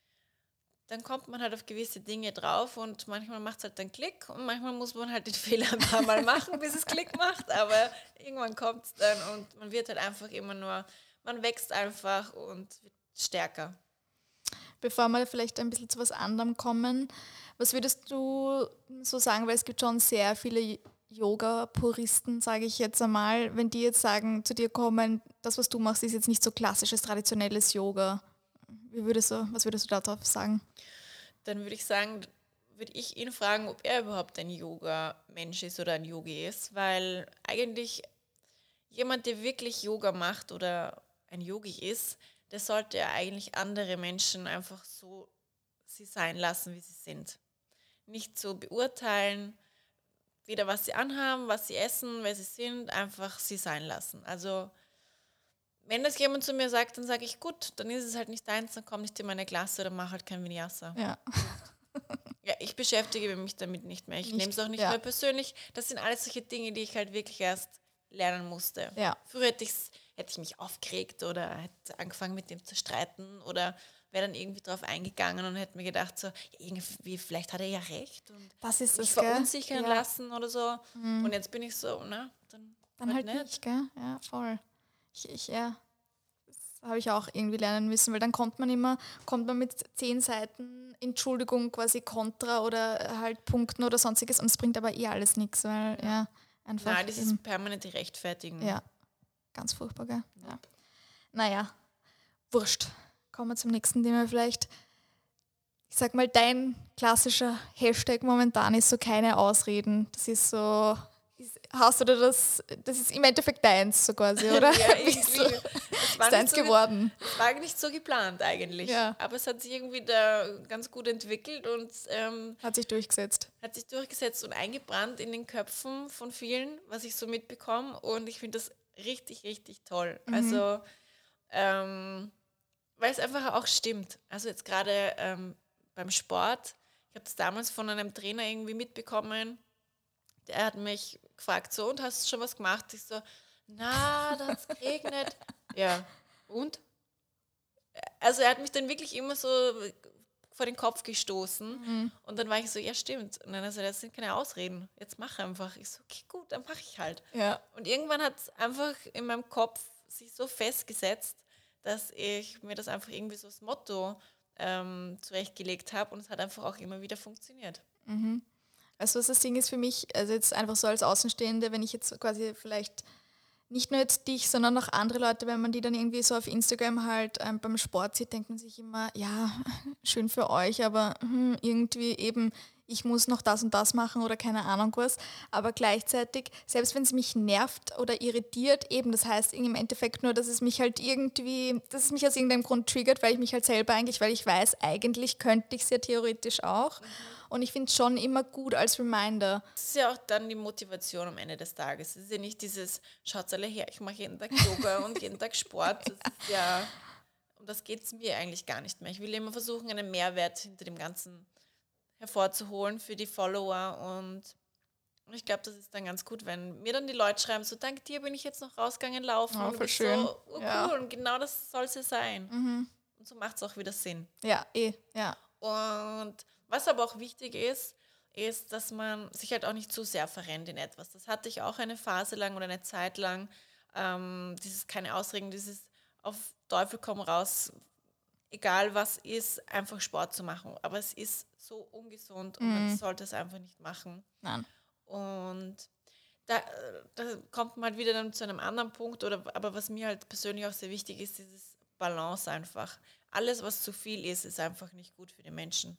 dann kommt man halt auf gewisse Dinge drauf und manchmal macht es halt dann Klick und manchmal muss man halt den Fehler ein paar Mal machen, bis es Klick macht, aber irgendwann kommt es dann und man wird halt einfach immer nur, man wächst einfach und wird stärker. Bevor wir vielleicht ein bisschen zu was anderem kommen, was würdest du so sagen, weil es gibt schon sehr viele Yoga-Puristen, sage ich jetzt einmal, wenn die jetzt sagen, zu dir kommen, das, was du machst, ist jetzt nicht so klassisches, traditionelles Yoga. Wie würdest du, was würdest du darauf sagen? Dann würde ich sagen, würde ich ihn fragen, ob er überhaupt ein Yoga-Mensch ist oder ein Yogi ist, weil eigentlich jemand, der wirklich Yoga macht oder ein Yogi ist, der sollte ja eigentlich andere Menschen einfach so sie sein lassen, wie sie sind. Nicht so beurteilen, weder was sie anhaben, was sie essen, wer sie sind, einfach sie sein lassen. Also wenn das jemand zu mir sagt, dann sage ich, gut, dann ist es halt nicht deins, dann komm nicht in meine Klasse oder mach halt kein Vinyasa. Ja. Ja, ich beschäftige mich damit nicht mehr. Ich nehme es auch nicht ja. mehr persönlich. Das sind alles solche Dinge, die ich halt wirklich erst lernen musste. Ja. Früher hätte, hätte ich mich aufgeregt oder hätte angefangen mit dem zu streiten oder wäre dann irgendwie drauf eingegangen und hätte mir gedacht, so, ja, irgendwie, vielleicht hat er ja recht und das ist mich das, verunsichern ja. lassen oder so. Mhm. Und jetzt bin ich so, na, dann, dann halt, halt nicht. nicht, gell? Ja, voll. Ich, ich, ja, das habe ich auch irgendwie lernen müssen, weil dann kommt man immer, kommt man mit zehn Seiten Entschuldigung quasi kontra oder halt Punkten oder sonstiges und es bringt aber eh alles nichts, weil ja, einfach... Nein, dieses eben, permanente Rechtfertigen. Ja, ganz furchtbar, gell? Ja. Ja. Naja, wurscht. Kommen wir zum nächsten Thema vielleicht. Ich sag mal, dein klassischer Hashtag momentan ist so keine Ausreden. Das ist so... Hast du das, das ist im Endeffekt deins so quasi, oder? Ja, irgendwie. Das war ist deins so geworden. Das war nicht so geplant eigentlich, ja. Aber es hat sich irgendwie da ganz gut entwickelt und ähm, hat sich durchgesetzt. Hat sich durchgesetzt und eingebrannt in den Köpfen von vielen, was ich so mitbekomme und ich finde das richtig, richtig toll. Mhm. Also, ähm, weil es einfach auch stimmt. Also jetzt gerade ähm, beim Sport, ich habe das damals von einem Trainer irgendwie mitbekommen, der hat mich gefragt, so, und hast du schon was gemacht? Ich so, na, da hat es geregnet. Ja, und? Also er hat mich dann wirklich immer so vor den Kopf gestoßen. Mhm. Und dann war ich so, ja stimmt. Und dann also, das sind keine Ausreden. Jetzt mach einfach. Ich so, okay, gut, dann mache ich halt. Ja. Und irgendwann hat es einfach in meinem Kopf sich so festgesetzt, dass ich mir das einfach irgendwie so das Motto ähm, zurechtgelegt habe. Und es hat einfach auch immer wieder funktioniert. Mhm. Also was das Ding ist für mich, also jetzt einfach so als Außenstehende, wenn ich jetzt quasi vielleicht nicht nur jetzt dich, sondern auch andere Leute, wenn man die dann irgendwie so auf Instagram halt ähm, beim Sport sieht, denkt man sich immer, ja, schön für euch, aber hm, irgendwie eben, ich muss noch das und das machen oder keine Ahnung was. Aber gleichzeitig, selbst wenn es mich nervt oder irritiert, eben, das heißt im Endeffekt nur, dass es mich halt irgendwie, dass es mich aus irgendeinem Grund triggert, weil ich mich halt selber eigentlich, weil ich weiß, eigentlich könnte ich es ja theoretisch auch. Mhm. Und ich finde es schon immer gut als Reminder. Das ist ja auch dann die Motivation am Ende des Tages. Es ist ja nicht dieses, schaut alle her, ich mache jeden Tag Yoga und jeden Tag Sport. Das ist ja, um das geht es mir eigentlich gar nicht mehr. Ich will immer versuchen, einen Mehrwert hinter dem Ganzen hervorzuholen für die Follower. Und ich glaube, das ist dann ganz gut, wenn mir dann die Leute schreiben, so dank dir bin ich jetzt noch rausgegangen laufen. Oh, und du voll bist schön. so oh, cool. Ja. Und genau das soll es ja sein. Mhm. Und so macht es auch wieder Sinn. Ja, eh, ja. Und was aber auch wichtig ist, ist, dass man sich halt auch nicht zu sehr verrennt in etwas. Das hatte ich auch eine Phase lang oder eine Zeit lang. Ähm, dieses keine Ausreden, dieses auf Teufel komm raus, egal was ist, einfach Sport zu machen. Aber es ist so ungesund und Mhm. man sollte es einfach nicht machen. Nein. Und da, da kommt man halt wieder dann zu einem anderen Punkt. Oder, aber was mir halt persönlich auch sehr wichtig ist, dieses Balance einfach. Alles, was zu viel ist, ist einfach nicht gut für die Menschen.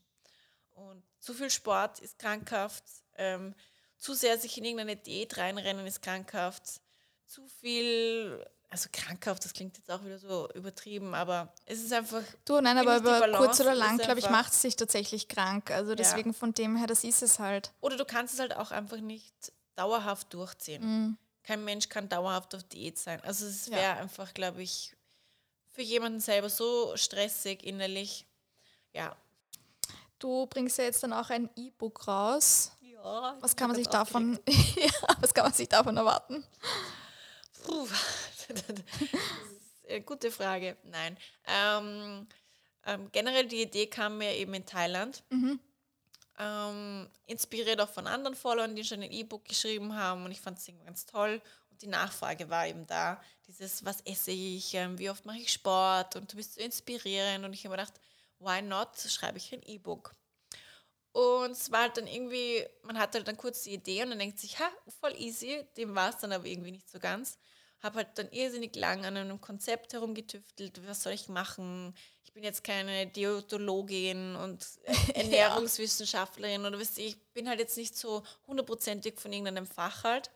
Und zu viel Sport ist krankhaft, ähm, zu sehr sich in irgendeine Diät reinrennen ist krankhaft, zu viel, also krankhaft, das klingt jetzt auch wieder so übertrieben, aber es ist einfach... Du, nein, aber finde ich, die über Balance kurz oder lang, ist glaube ich, einfach- macht es sich tatsächlich krank. Also deswegen von dem her, das ist es halt. Oder du kannst es halt auch einfach nicht dauerhaft durchziehen. Mhm. Kein Mensch kann dauerhaft auf Diät sein. Also es Ja. wäre einfach, glaube ich, für jemanden selber so stressig innerlich. Ja. Du bringst ja jetzt dann auch ein E-Book raus. Ja. Was kann man sich davon, ja, was kann man sich davon erwarten? Puh, das ist eine gute Frage. Nein. Ähm, ähm, generell die Idee kam mir eben in Thailand. Mhm. Ähm, inspiriert auch von anderen Followern, die schon ein E-Book geschrieben haben, und ich fand es irgendwie ganz toll. Und die Nachfrage war eben da, dieses, was esse ich, ähm, wie oft mache ich Sport, und du bist so inspirierend, und ich habe mir gedacht, why not, schreibe ich ein E-Book. Und es war halt dann irgendwie, man hat halt dann kurz die Idee und dann denkt sich, ha, voll easy, dem war es dann aber irgendwie nicht so ganz. Habe halt dann irrsinnig lang an einem Konzept herumgetüftelt, was soll ich machen? Ich bin jetzt keine Diätologin und Ernährungswissenschaftlerin oder was, ich bin halt jetzt nicht so hundertprozentig von irgendeinem Fach halt.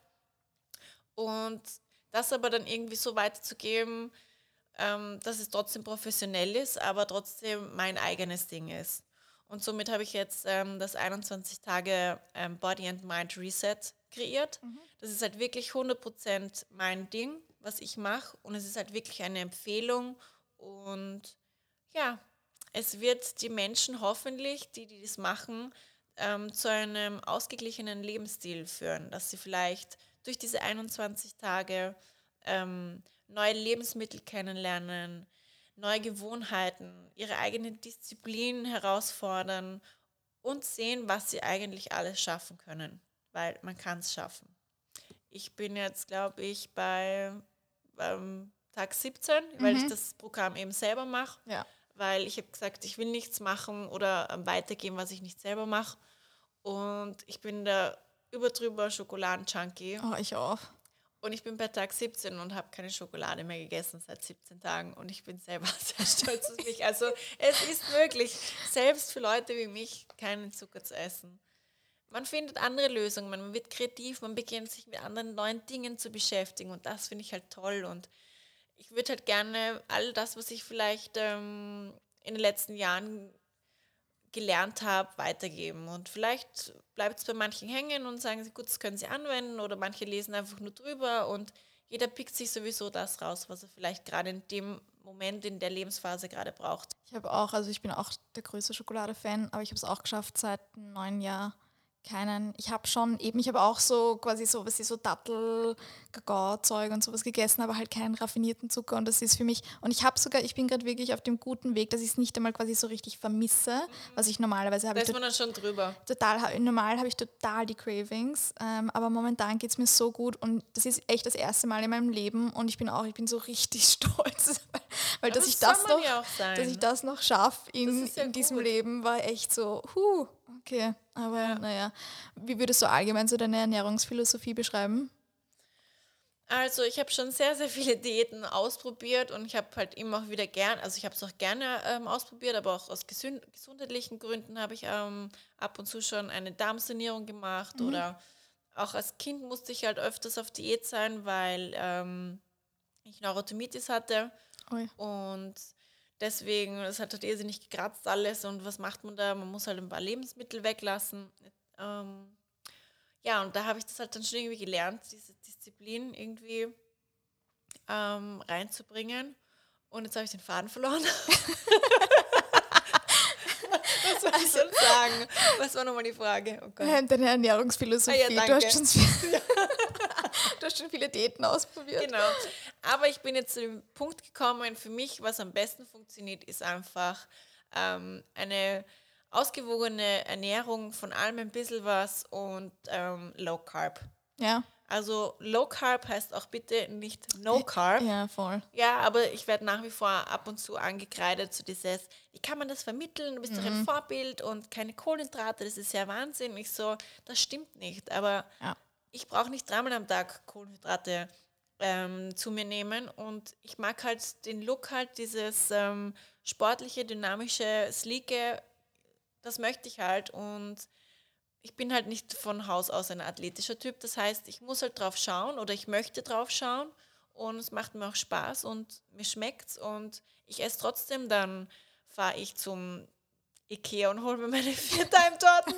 Und das aber dann irgendwie so weiterzugeben, ähm, dass es trotzdem professionell ist, aber trotzdem mein eigenes Ding ist. Und somit habe ich jetzt ähm, das einundzwanzig Tage ähm, Body and Mind Reset kreiert. Mhm. Das ist halt wirklich hundert Prozent mein Ding, was ich mache. Und es ist halt wirklich eine Empfehlung. Und ja, es wird die Menschen hoffentlich, die, die das machen, ähm, zu einem ausgeglichenen Lebensstil führen. Dass sie vielleicht durch diese einundzwanzig Tage ähm, neue Lebensmittel kennenlernen, neue Gewohnheiten, ihre eigene Disziplin herausfordern und sehen, was sie eigentlich alles schaffen können, weil man kann es schaffen. Ich bin jetzt, glaube ich, bei ähm, Tag siebzehn, mhm. weil ich das Programm eben selber mache, Ja. weil ich habe gesagt, ich will nichts machen oder ähm, weitergeben, was ich nicht selber mache, und ich bin der überdrüber Schokoladen-Junkie. Oh, ich auch. Und ich bin bei Tag siebzehn und habe keine Schokolade mehr gegessen seit siebzehn Tagen. Und ich bin selber sehr stolz auf mich. Also es ist möglich, selbst für Leute wie mich, keinen Zucker zu essen. Man findet andere Lösungen, man wird kreativ, man beginnt sich mit anderen neuen Dingen zu beschäftigen. Und das finde ich halt toll. Und ich würde halt gerne all das, was ich vielleicht ähm, in den letzten Jahren gelernt habe, weitergeben. Und vielleicht bleibt es bei manchen hängen und sagen sie, gut, das können sie anwenden, oder manche lesen einfach nur drüber, und jeder pickt sich sowieso das raus, was er vielleicht gerade in dem Moment, in der Lebensphase gerade braucht. Ich habe auch, also ich bin auch der größte Schokolade-Fan, aber ich habe es auch geschafft, seit einem neuen Jahr keinen. Ich habe schon eben, ich habe auch so quasi so, was ist so Dattel, Kakao-Zeug und sowas gegessen, aber halt keinen raffinierten Zucker und das ist für mich, und ich habe sogar, ich bin gerade wirklich auf dem guten Weg, dass ich es nicht einmal quasi so richtig vermisse, was ich normalerweise habe. Da ist man dann schon drüber. Total, normal habe ich total die Cravings, ähm, aber momentan geht es mir so gut und das ist echt das erste Mal in meinem Leben und ich bin auch, ich bin so richtig stolz, weil dass, das ich das soll man noch, ja auch sein. dass ich das noch schaffe in, Das ist ja in diesem gut. Leben, war echt so, huh, okay, aber Ja. naja. Wie würdest du allgemein so deine Ernährungsphilosophie beschreiben? Also ich habe schon sehr, sehr viele Diäten ausprobiert und ich habe halt immer auch wieder gern, also ich habe es auch gerne ähm, ausprobiert, aber auch aus gesund, gesundheitlichen Gründen habe ich ähm, ab und zu schon eine Darmsanierung gemacht oder auch als Kind musste ich halt öfters auf Diät sein, weil ähm, ich Neurodermitis hatte Ui. und deswegen, es hat halt irrsinnig gekratzt alles und was macht man da? Man muss halt ein paar Lebensmittel weglassen. Ähm, ja, und da habe ich das halt dann schon irgendwie gelernt, diese Disziplin irgendwie ähm, reinzubringen. Und jetzt habe ich den Faden verloren. Was soll ich schon sagen? Was war nochmal die Frage? Oh Gott. Ähm, Deine Ernährungsphilosophie, Ah ja, du, hast danke. schon, viel- du hast schon viele Diäten ausprobiert. Genau. Aber ich bin jetzt zu dem Punkt gekommen, für mich, was am besten funktioniert, ist einfach ähm, eine ausgewogene Ernährung von allem ein bisschen was und ähm, Low Carb. Ja, Also Low Carb heißt auch bitte nicht No Carb. ja, voll. Ja, aber ich werde nach wie vor ab und zu angekreidet, so dieses, wie kann man das vermitteln, du bist doch ein Vorbild und keine Kohlenhydrate, das ist ja Wahnsinn. Ich so, das stimmt nicht, aber Ja. ich brauche nicht dreimal am Tag Kohlenhydrate ähm, zu mir nehmen und ich mag halt den Look halt, dieses ähm, sportliche, dynamische, sleeke, das möchte ich halt und ich bin halt nicht von Haus aus ein athletischer Typ, das heißt, ich muss halt drauf schauen oder ich möchte drauf schauen und es macht mir auch Spaß und mir schmeckt's und ich esse trotzdem, dann fahre ich zum Ikea und hole mir meine vier Daim-Torten.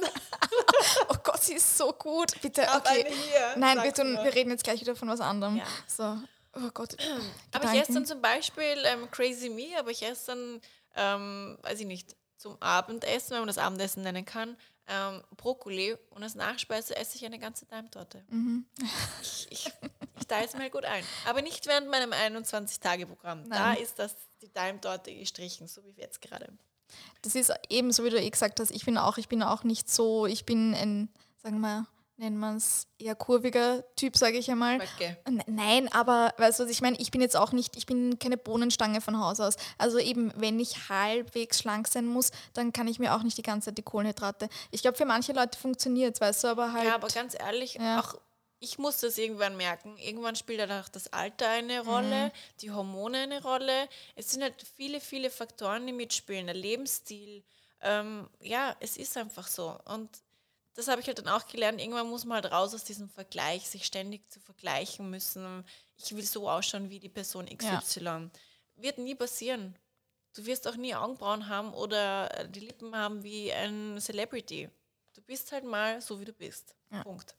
Oh Gott, sie ist so gut. Bitte, Hab okay. eine hier, Nein, wir, sag's tun, nur. wir reden jetzt gleich wieder von was anderem. Ja. So, oh Gott. Aber ich esse Gedanken. dann zum Beispiel ähm, Crazy Me, aber ich esse dann, ähm, weiß ich nicht, zum Abendessen, wenn man das Abendessen nennen kann, ähm, Brokkoli und als Nachspeise esse ich eine ganze Daim-Torte. Mhm. Ich, ich, ich teile es mir halt gut ein. Aber nicht während meinem einundzwanzig-Tage-Programm. Da Nein. ist das die Daim-Torte gestrichen, so wie jetzt gerade. Das ist eben so, wie du eh gesagt hast, ich bin auch, ich bin auch nicht so, ich bin ein, sagen wir, nennen wir es, eher kurviger Typ, sage ich einmal. Böcke. N- Nein, aber weißt du, was ich meine? Ich bin jetzt auch nicht, ich bin keine Bohnenstange von Haus aus. Also eben, wenn ich halbwegs schlank sein muss, dann kann ich mir auch nicht die ganze Zeit die Kohlenhydrate. Ich glaube, für manche Leute funktioniert es, weißt du, aber halt... Ja, aber ganz ehrlich, Ja. auch ich muss das irgendwann merken. Irgendwann spielt halt auch das Alter eine Rolle, die Hormone eine Rolle. Es sind halt viele, viele Faktoren, die mitspielen. Der Lebensstil. Ähm, ja, es ist einfach so. Und das habe ich halt dann auch gelernt. Irgendwann muss man halt raus aus diesem Vergleich, sich ständig zu vergleichen müssen. Ich will so ausschauen wie die Person X Y. Wird nie passieren. Du wirst auch nie Augenbrauen haben oder die Lippen haben wie ein Celebrity. Du bist halt mal so, wie du bist. Ja. Punkt.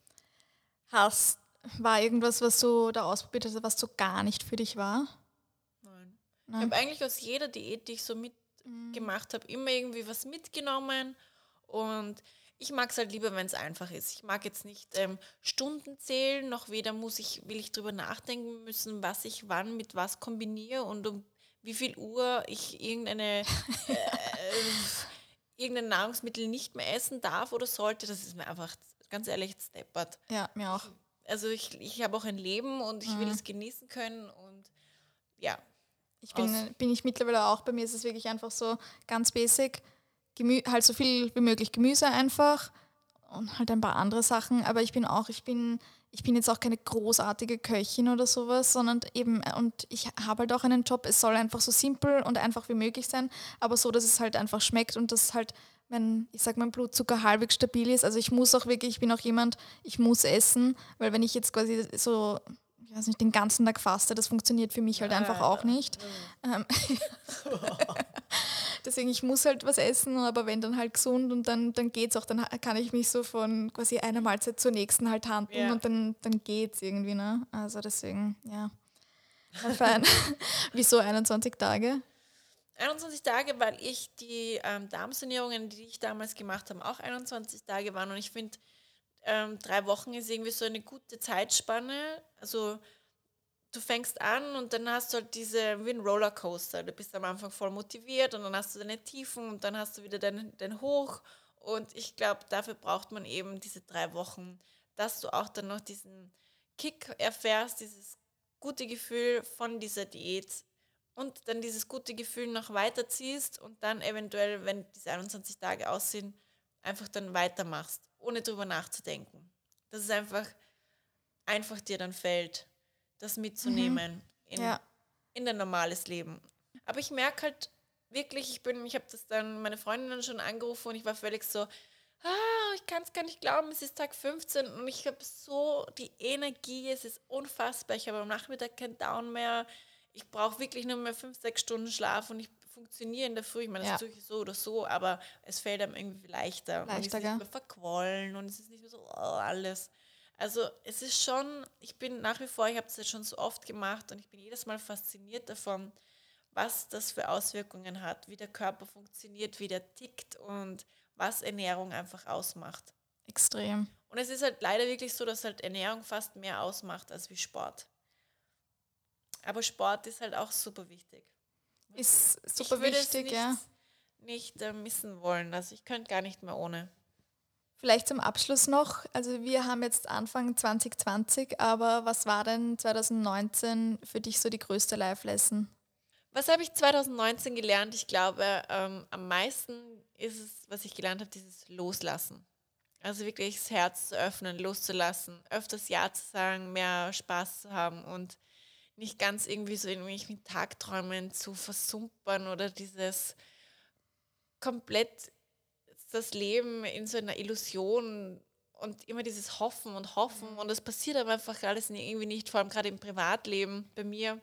Hast, war irgendwas, was du da ausprobiert hast, was so gar nicht für dich war? Nein. Nein. Ich habe eigentlich aus jeder Diät, die ich so mitgemacht habe, immer irgendwie was mitgenommen. Und ich mag es halt lieber, wenn es einfach ist. Ich mag jetzt nicht ähm, Stunden zählen, noch weder muss ich, will ich drüber nachdenken müssen, was ich wann mit was kombiniere und um wie viel Uhr ich irgendeine, äh, irgendein Nahrungsmittel nicht mehr essen darf oder sollte. Das ist mir einfach, ganz ehrlich, steppert. Ja, mir auch. Also ich, ich habe auch ein Leben und ich will es genießen können und ja. Ich bin, bin ich mittlerweile auch, bei mir ist es wirklich einfach so ganz basic, Gemü halt so viel wie möglich Gemüse einfach und halt ein paar andere Sachen, aber ich bin auch, ich bin, ich bin jetzt auch keine großartige Köchin oder sowas, sondern eben, und ich habe halt auch einen Job, es soll einfach so simpel und einfach wie möglich sein, aber so, dass es halt einfach schmeckt und dass halt mein, ich sag, mein Blutzucker halbwegs stabil ist. Also ich muss auch wirklich, ich bin auch jemand, ich muss essen, weil wenn ich jetzt quasi so, ich weiß nicht, den ganzen Tag faste, das funktioniert für mich halt einfach auch nicht. Ähm, Deswegen, ich muss halt was essen, aber wenn dann halt gesund und dann, dann geht's auch, dann ha- kann ich mich so von quasi einer Mahlzeit zur nächsten halt handeln Ja. und dann, dann geht's irgendwie, ne? Also deswegen, ja. Fein. Wieso einundzwanzig Tage? einundzwanzig Tage, weil ich die ähm, Darmsanierungen, die ich damals gemacht habe, auch einundzwanzig Tage waren. Und ich finde, ähm, drei Wochen ist irgendwie so eine gute Zeitspanne. Also du fängst an und dann hast du halt diese, wie ein Rollercoaster. Du bist am Anfang voll motiviert und dann hast du deine Tiefen und dann hast du wieder dein, dein Hoch. Und ich glaube, dafür braucht man eben diese drei Wochen, dass du auch dann noch diesen Kick erfährst, dieses gute Gefühl von dieser Diät und dann dieses gute Gefühl noch weiterziehst und dann eventuell, wenn diese einundzwanzig Tage aus sind, einfach dann weitermachst, ohne drüber nachzudenken. Dass es einfach, einfach dir dann fällt, das mitzunehmen in, Ja. in dein normales Leben. Aber ich merke halt wirklich, ich bin, ich habe das dann meine Freundin dann schon angerufen und ich war völlig so, ah, ich kann es gar nicht glauben, es ist Tag fünfzehn und ich habe so die Energie, es ist unfassbar, ich habe am Nachmittag keinen Down mehr, ich brauche wirklich nur mehr fünf, sechs Stunden Schlaf und ich funktioniere in der Früh, ich meine, das Ja. tue ich so oder so, aber es fällt einem irgendwie leichter. Man ist Leichter, nicht gell? mehr verquollen und es ist nicht mehr so oh, alles. Also es ist schon, ich bin nach wie vor, ich habe es jetzt schon so oft gemacht und ich bin jedes Mal fasziniert davon, was das für Auswirkungen hat, wie der Körper funktioniert, wie der tickt und was Ernährung einfach ausmacht. Extrem. Und es ist halt leider wirklich so, dass halt Ernährung fast mehr ausmacht als wie Sport. Aber Sport ist halt auch super wichtig. Ist super ich würde wichtig, es nicht, ja. nicht äh, missen wollen. Also ich könnte gar nicht mehr ohne. Vielleicht zum Abschluss noch, also wir haben jetzt Anfang zwanzig zwanzig, aber was war denn zwanzig neunzehn für dich so die größte Life-Lesson? Was habe ich zwanzig neunzehn gelernt? Ich glaube, ähm, am meisten ist es, was ich gelernt habe, dieses Loslassen. Also wirklich das Herz zu öffnen, loszulassen, öfters Ja zu sagen, mehr Spaß zu haben und nicht ganz irgendwie so in irgendwelchen Tagträumen zu versumpern oder dieses komplett das Leben in so einer Illusion und immer dieses Hoffen und Hoffen und es passiert aber einfach alles irgendwie nicht, vor allem gerade im Privatleben bei mir.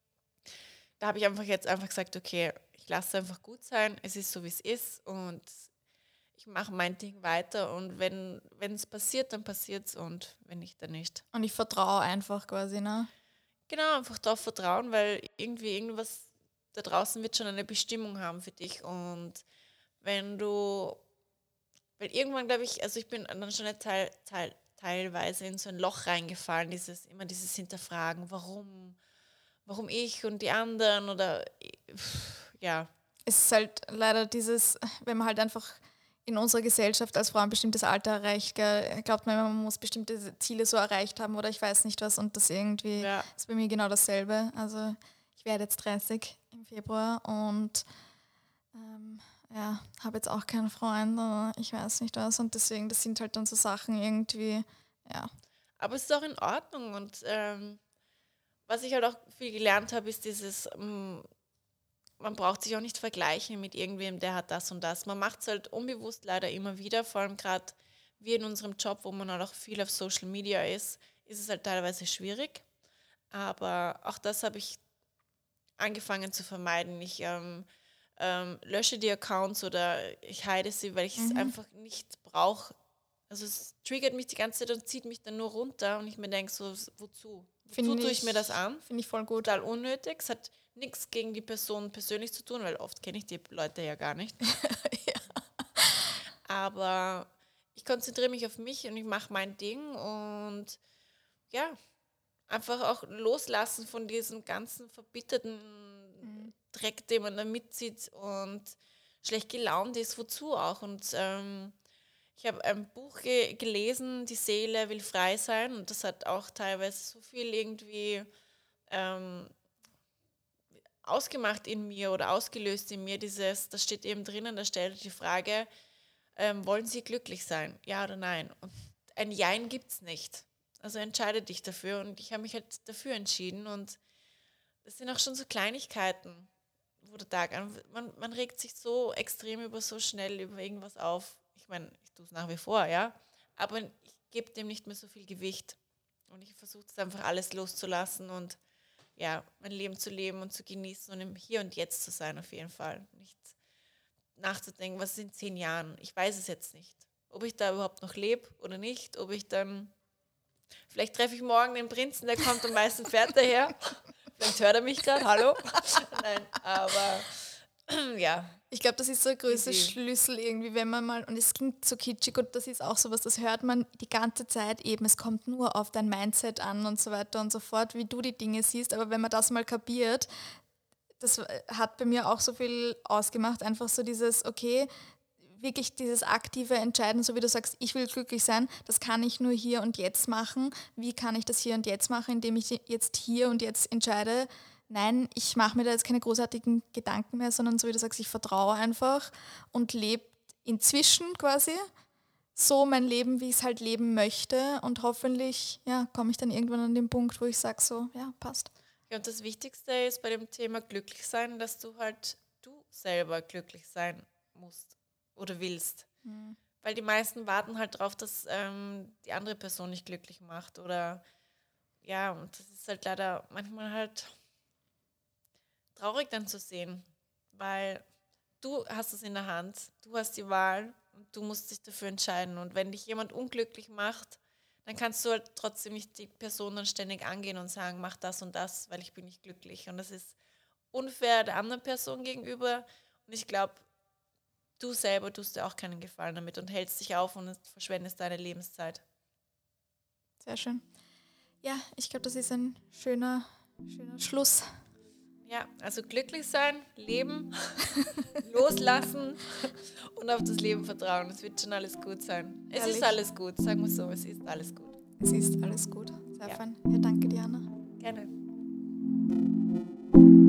Da habe ich einfach jetzt einfach gesagt, okay, ich lasse es einfach gut sein, es ist so, wie es ist und ich mache mein Ding weiter und wenn wenn es passiert, dann passiert es und wenn nicht, dann nicht. Und ich vertraue einfach quasi, ne? Genau, einfach darauf vertrauen, weil irgendwie irgendwas da draußen wird schon eine Bestimmung haben für dich und wenn du, weil irgendwann glaube ich, also ich bin dann schon eine Teil, Teil, teilweise in so ein Loch reingefallen, dieses immer dieses Hinterfragen, warum, warum ich und die anderen oder pff, ja. Es ist halt leider dieses, wenn man halt einfach in unserer Gesellschaft als Frau ein bestimmtes Alter erreicht, gell, glaubt man, man muss bestimmte Ziele so erreicht haben oder ich weiß nicht was und das irgendwie Ja. ist bei mir genau dasselbe. Also ich werde jetzt dreißig im Februar und ähm, ja, habe jetzt auch keinen Freund oder ich weiß nicht was und deswegen, das sind halt dann so Sachen irgendwie, ja. Aber es ist auch in Ordnung und ähm, was ich halt auch viel gelernt habe, ist dieses, ähm, man braucht sich auch nicht vergleichen mit irgendwem, der hat das und das. Man macht es halt unbewusst leider immer wieder, vor allem gerade wir in unserem Job, wo man halt auch viel auf Social Media ist, ist es halt teilweise schwierig. Aber auch das habe ich angefangen zu vermeiden. Ich ähm, ähm, lösche die Accounts oder ich hide sie, weil ich es Mhm. einfach nicht brauche. Also es triggert mich die ganze Zeit und zieht mich dann nur runter und ich mir denke so, wozu? Wozu Finde tue ich mir das an? Finde ich voll gut. Total unnötig. Es hat nichts gegen die Person persönlich zu tun, weil oft kenne ich die Leute ja gar nicht. Aber ich konzentriere mich auf mich und ich mache mein Ding und ja, einfach auch loslassen von diesem ganzen verbitterten Dreck, den man da mitzieht und schlecht gelaunt ist, wozu auch. Und ähm, ich habe ein Buch ge- gelesen, Die Seele will frei sein und das hat auch teilweise so viel irgendwie ähm, ausgemacht in mir oder ausgelöst in mir, dieses, das steht eben drinnen, da stellt die Frage, ähm, wollen Sie glücklich sein? Ja oder nein? Und ein Jein gibt es nicht. Also entscheide dich dafür und ich habe mich halt dafür entschieden und das sind auch schon so Kleinigkeiten, wo der Tag an, man, man regt sich so extrem über so schnell über irgendwas auf. Ich meine, ich tue es nach wie vor, ja, aber ich gebe dem nicht mehr so viel Gewicht und ich versuche es einfach alles loszulassen und ja, mein Leben zu leben und zu genießen und im Hier und Jetzt zu sein auf jeden Fall. Nicht nachzudenken, was ist in zehn Jahren? Ich weiß es jetzt nicht. Ob ich da überhaupt noch lebe oder nicht, ob ich dann, vielleicht treffe ich morgen den Prinzen, der kommt am weißen Pferd daher. Vielleicht hört er mich gerade, hallo? Nein, aber ja, Ich glaube, das ist so ein größter Easy. Schlüssel irgendwie, wenn man mal, und es klingt so kitschig und das ist auch sowas, das hört man die ganze Zeit eben, es kommt nur auf dein Mindset an und so weiter und so fort, wie du die Dinge siehst, aber wenn man das mal kapiert, das hat bei mir auch so viel ausgemacht, einfach so dieses, okay, wirklich dieses aktive Entscheiden, so wie du sagst, ich will glücklich sein, das kann ich nur hier und jetzt machen. Wie kann ich das hier und jetzt machen, indem ich jetzt hier und jetzt entscheide, nein, ich mache mir da jetzt keine großartigen Gedanken mehr, sondern so wie du sagst, ich vertraue einfach und lebe inzwischen quasi so mein Leben, wie ich es halt leben möchte und hoffentlich ja, komme ich dann irgendwann an den Punkt, wo ich sage so, ja, passt. Ja, und das Wichtigste ist bei dem Thema glücklich sein, dass du halt du selber glücklich sein musst oder willst. Mhm. Weil die meisten warten halt drauf, dass ähm, die andere Person nicht glücklich macht oder ja, und das ist halt leider manchmal halt traurig dann zu sehen, weil du hast es in der Hand, du hast die Wahl und du musst dich dafür entscheiden und wenn dich jemand unglücklich macht, dann kannst du halt trotzdem nicht die Person dann ständig angehen und sagen, mach das und das, weil ich bin nicht glücklich und das ist unfair der anderen Person gegenüber und ich glaube, du selber tust dir auch keinen Gefallen damit und hältst dich auf und verschwendest deine Lebenszeit. Sehr schön. Ja, ich glaube, das ist ein schöner, schöner Schluss. Ja, also glücklich sein, leben, loslassen und auf das Leben vertrauen. Es wird schon alles gut sein. Es Ehrlich? ist alles gut, sagen wir so, es ist alles gut. Es ist alles gut. Sehr Ja. fein. Ja, danke, Diana. Gerne.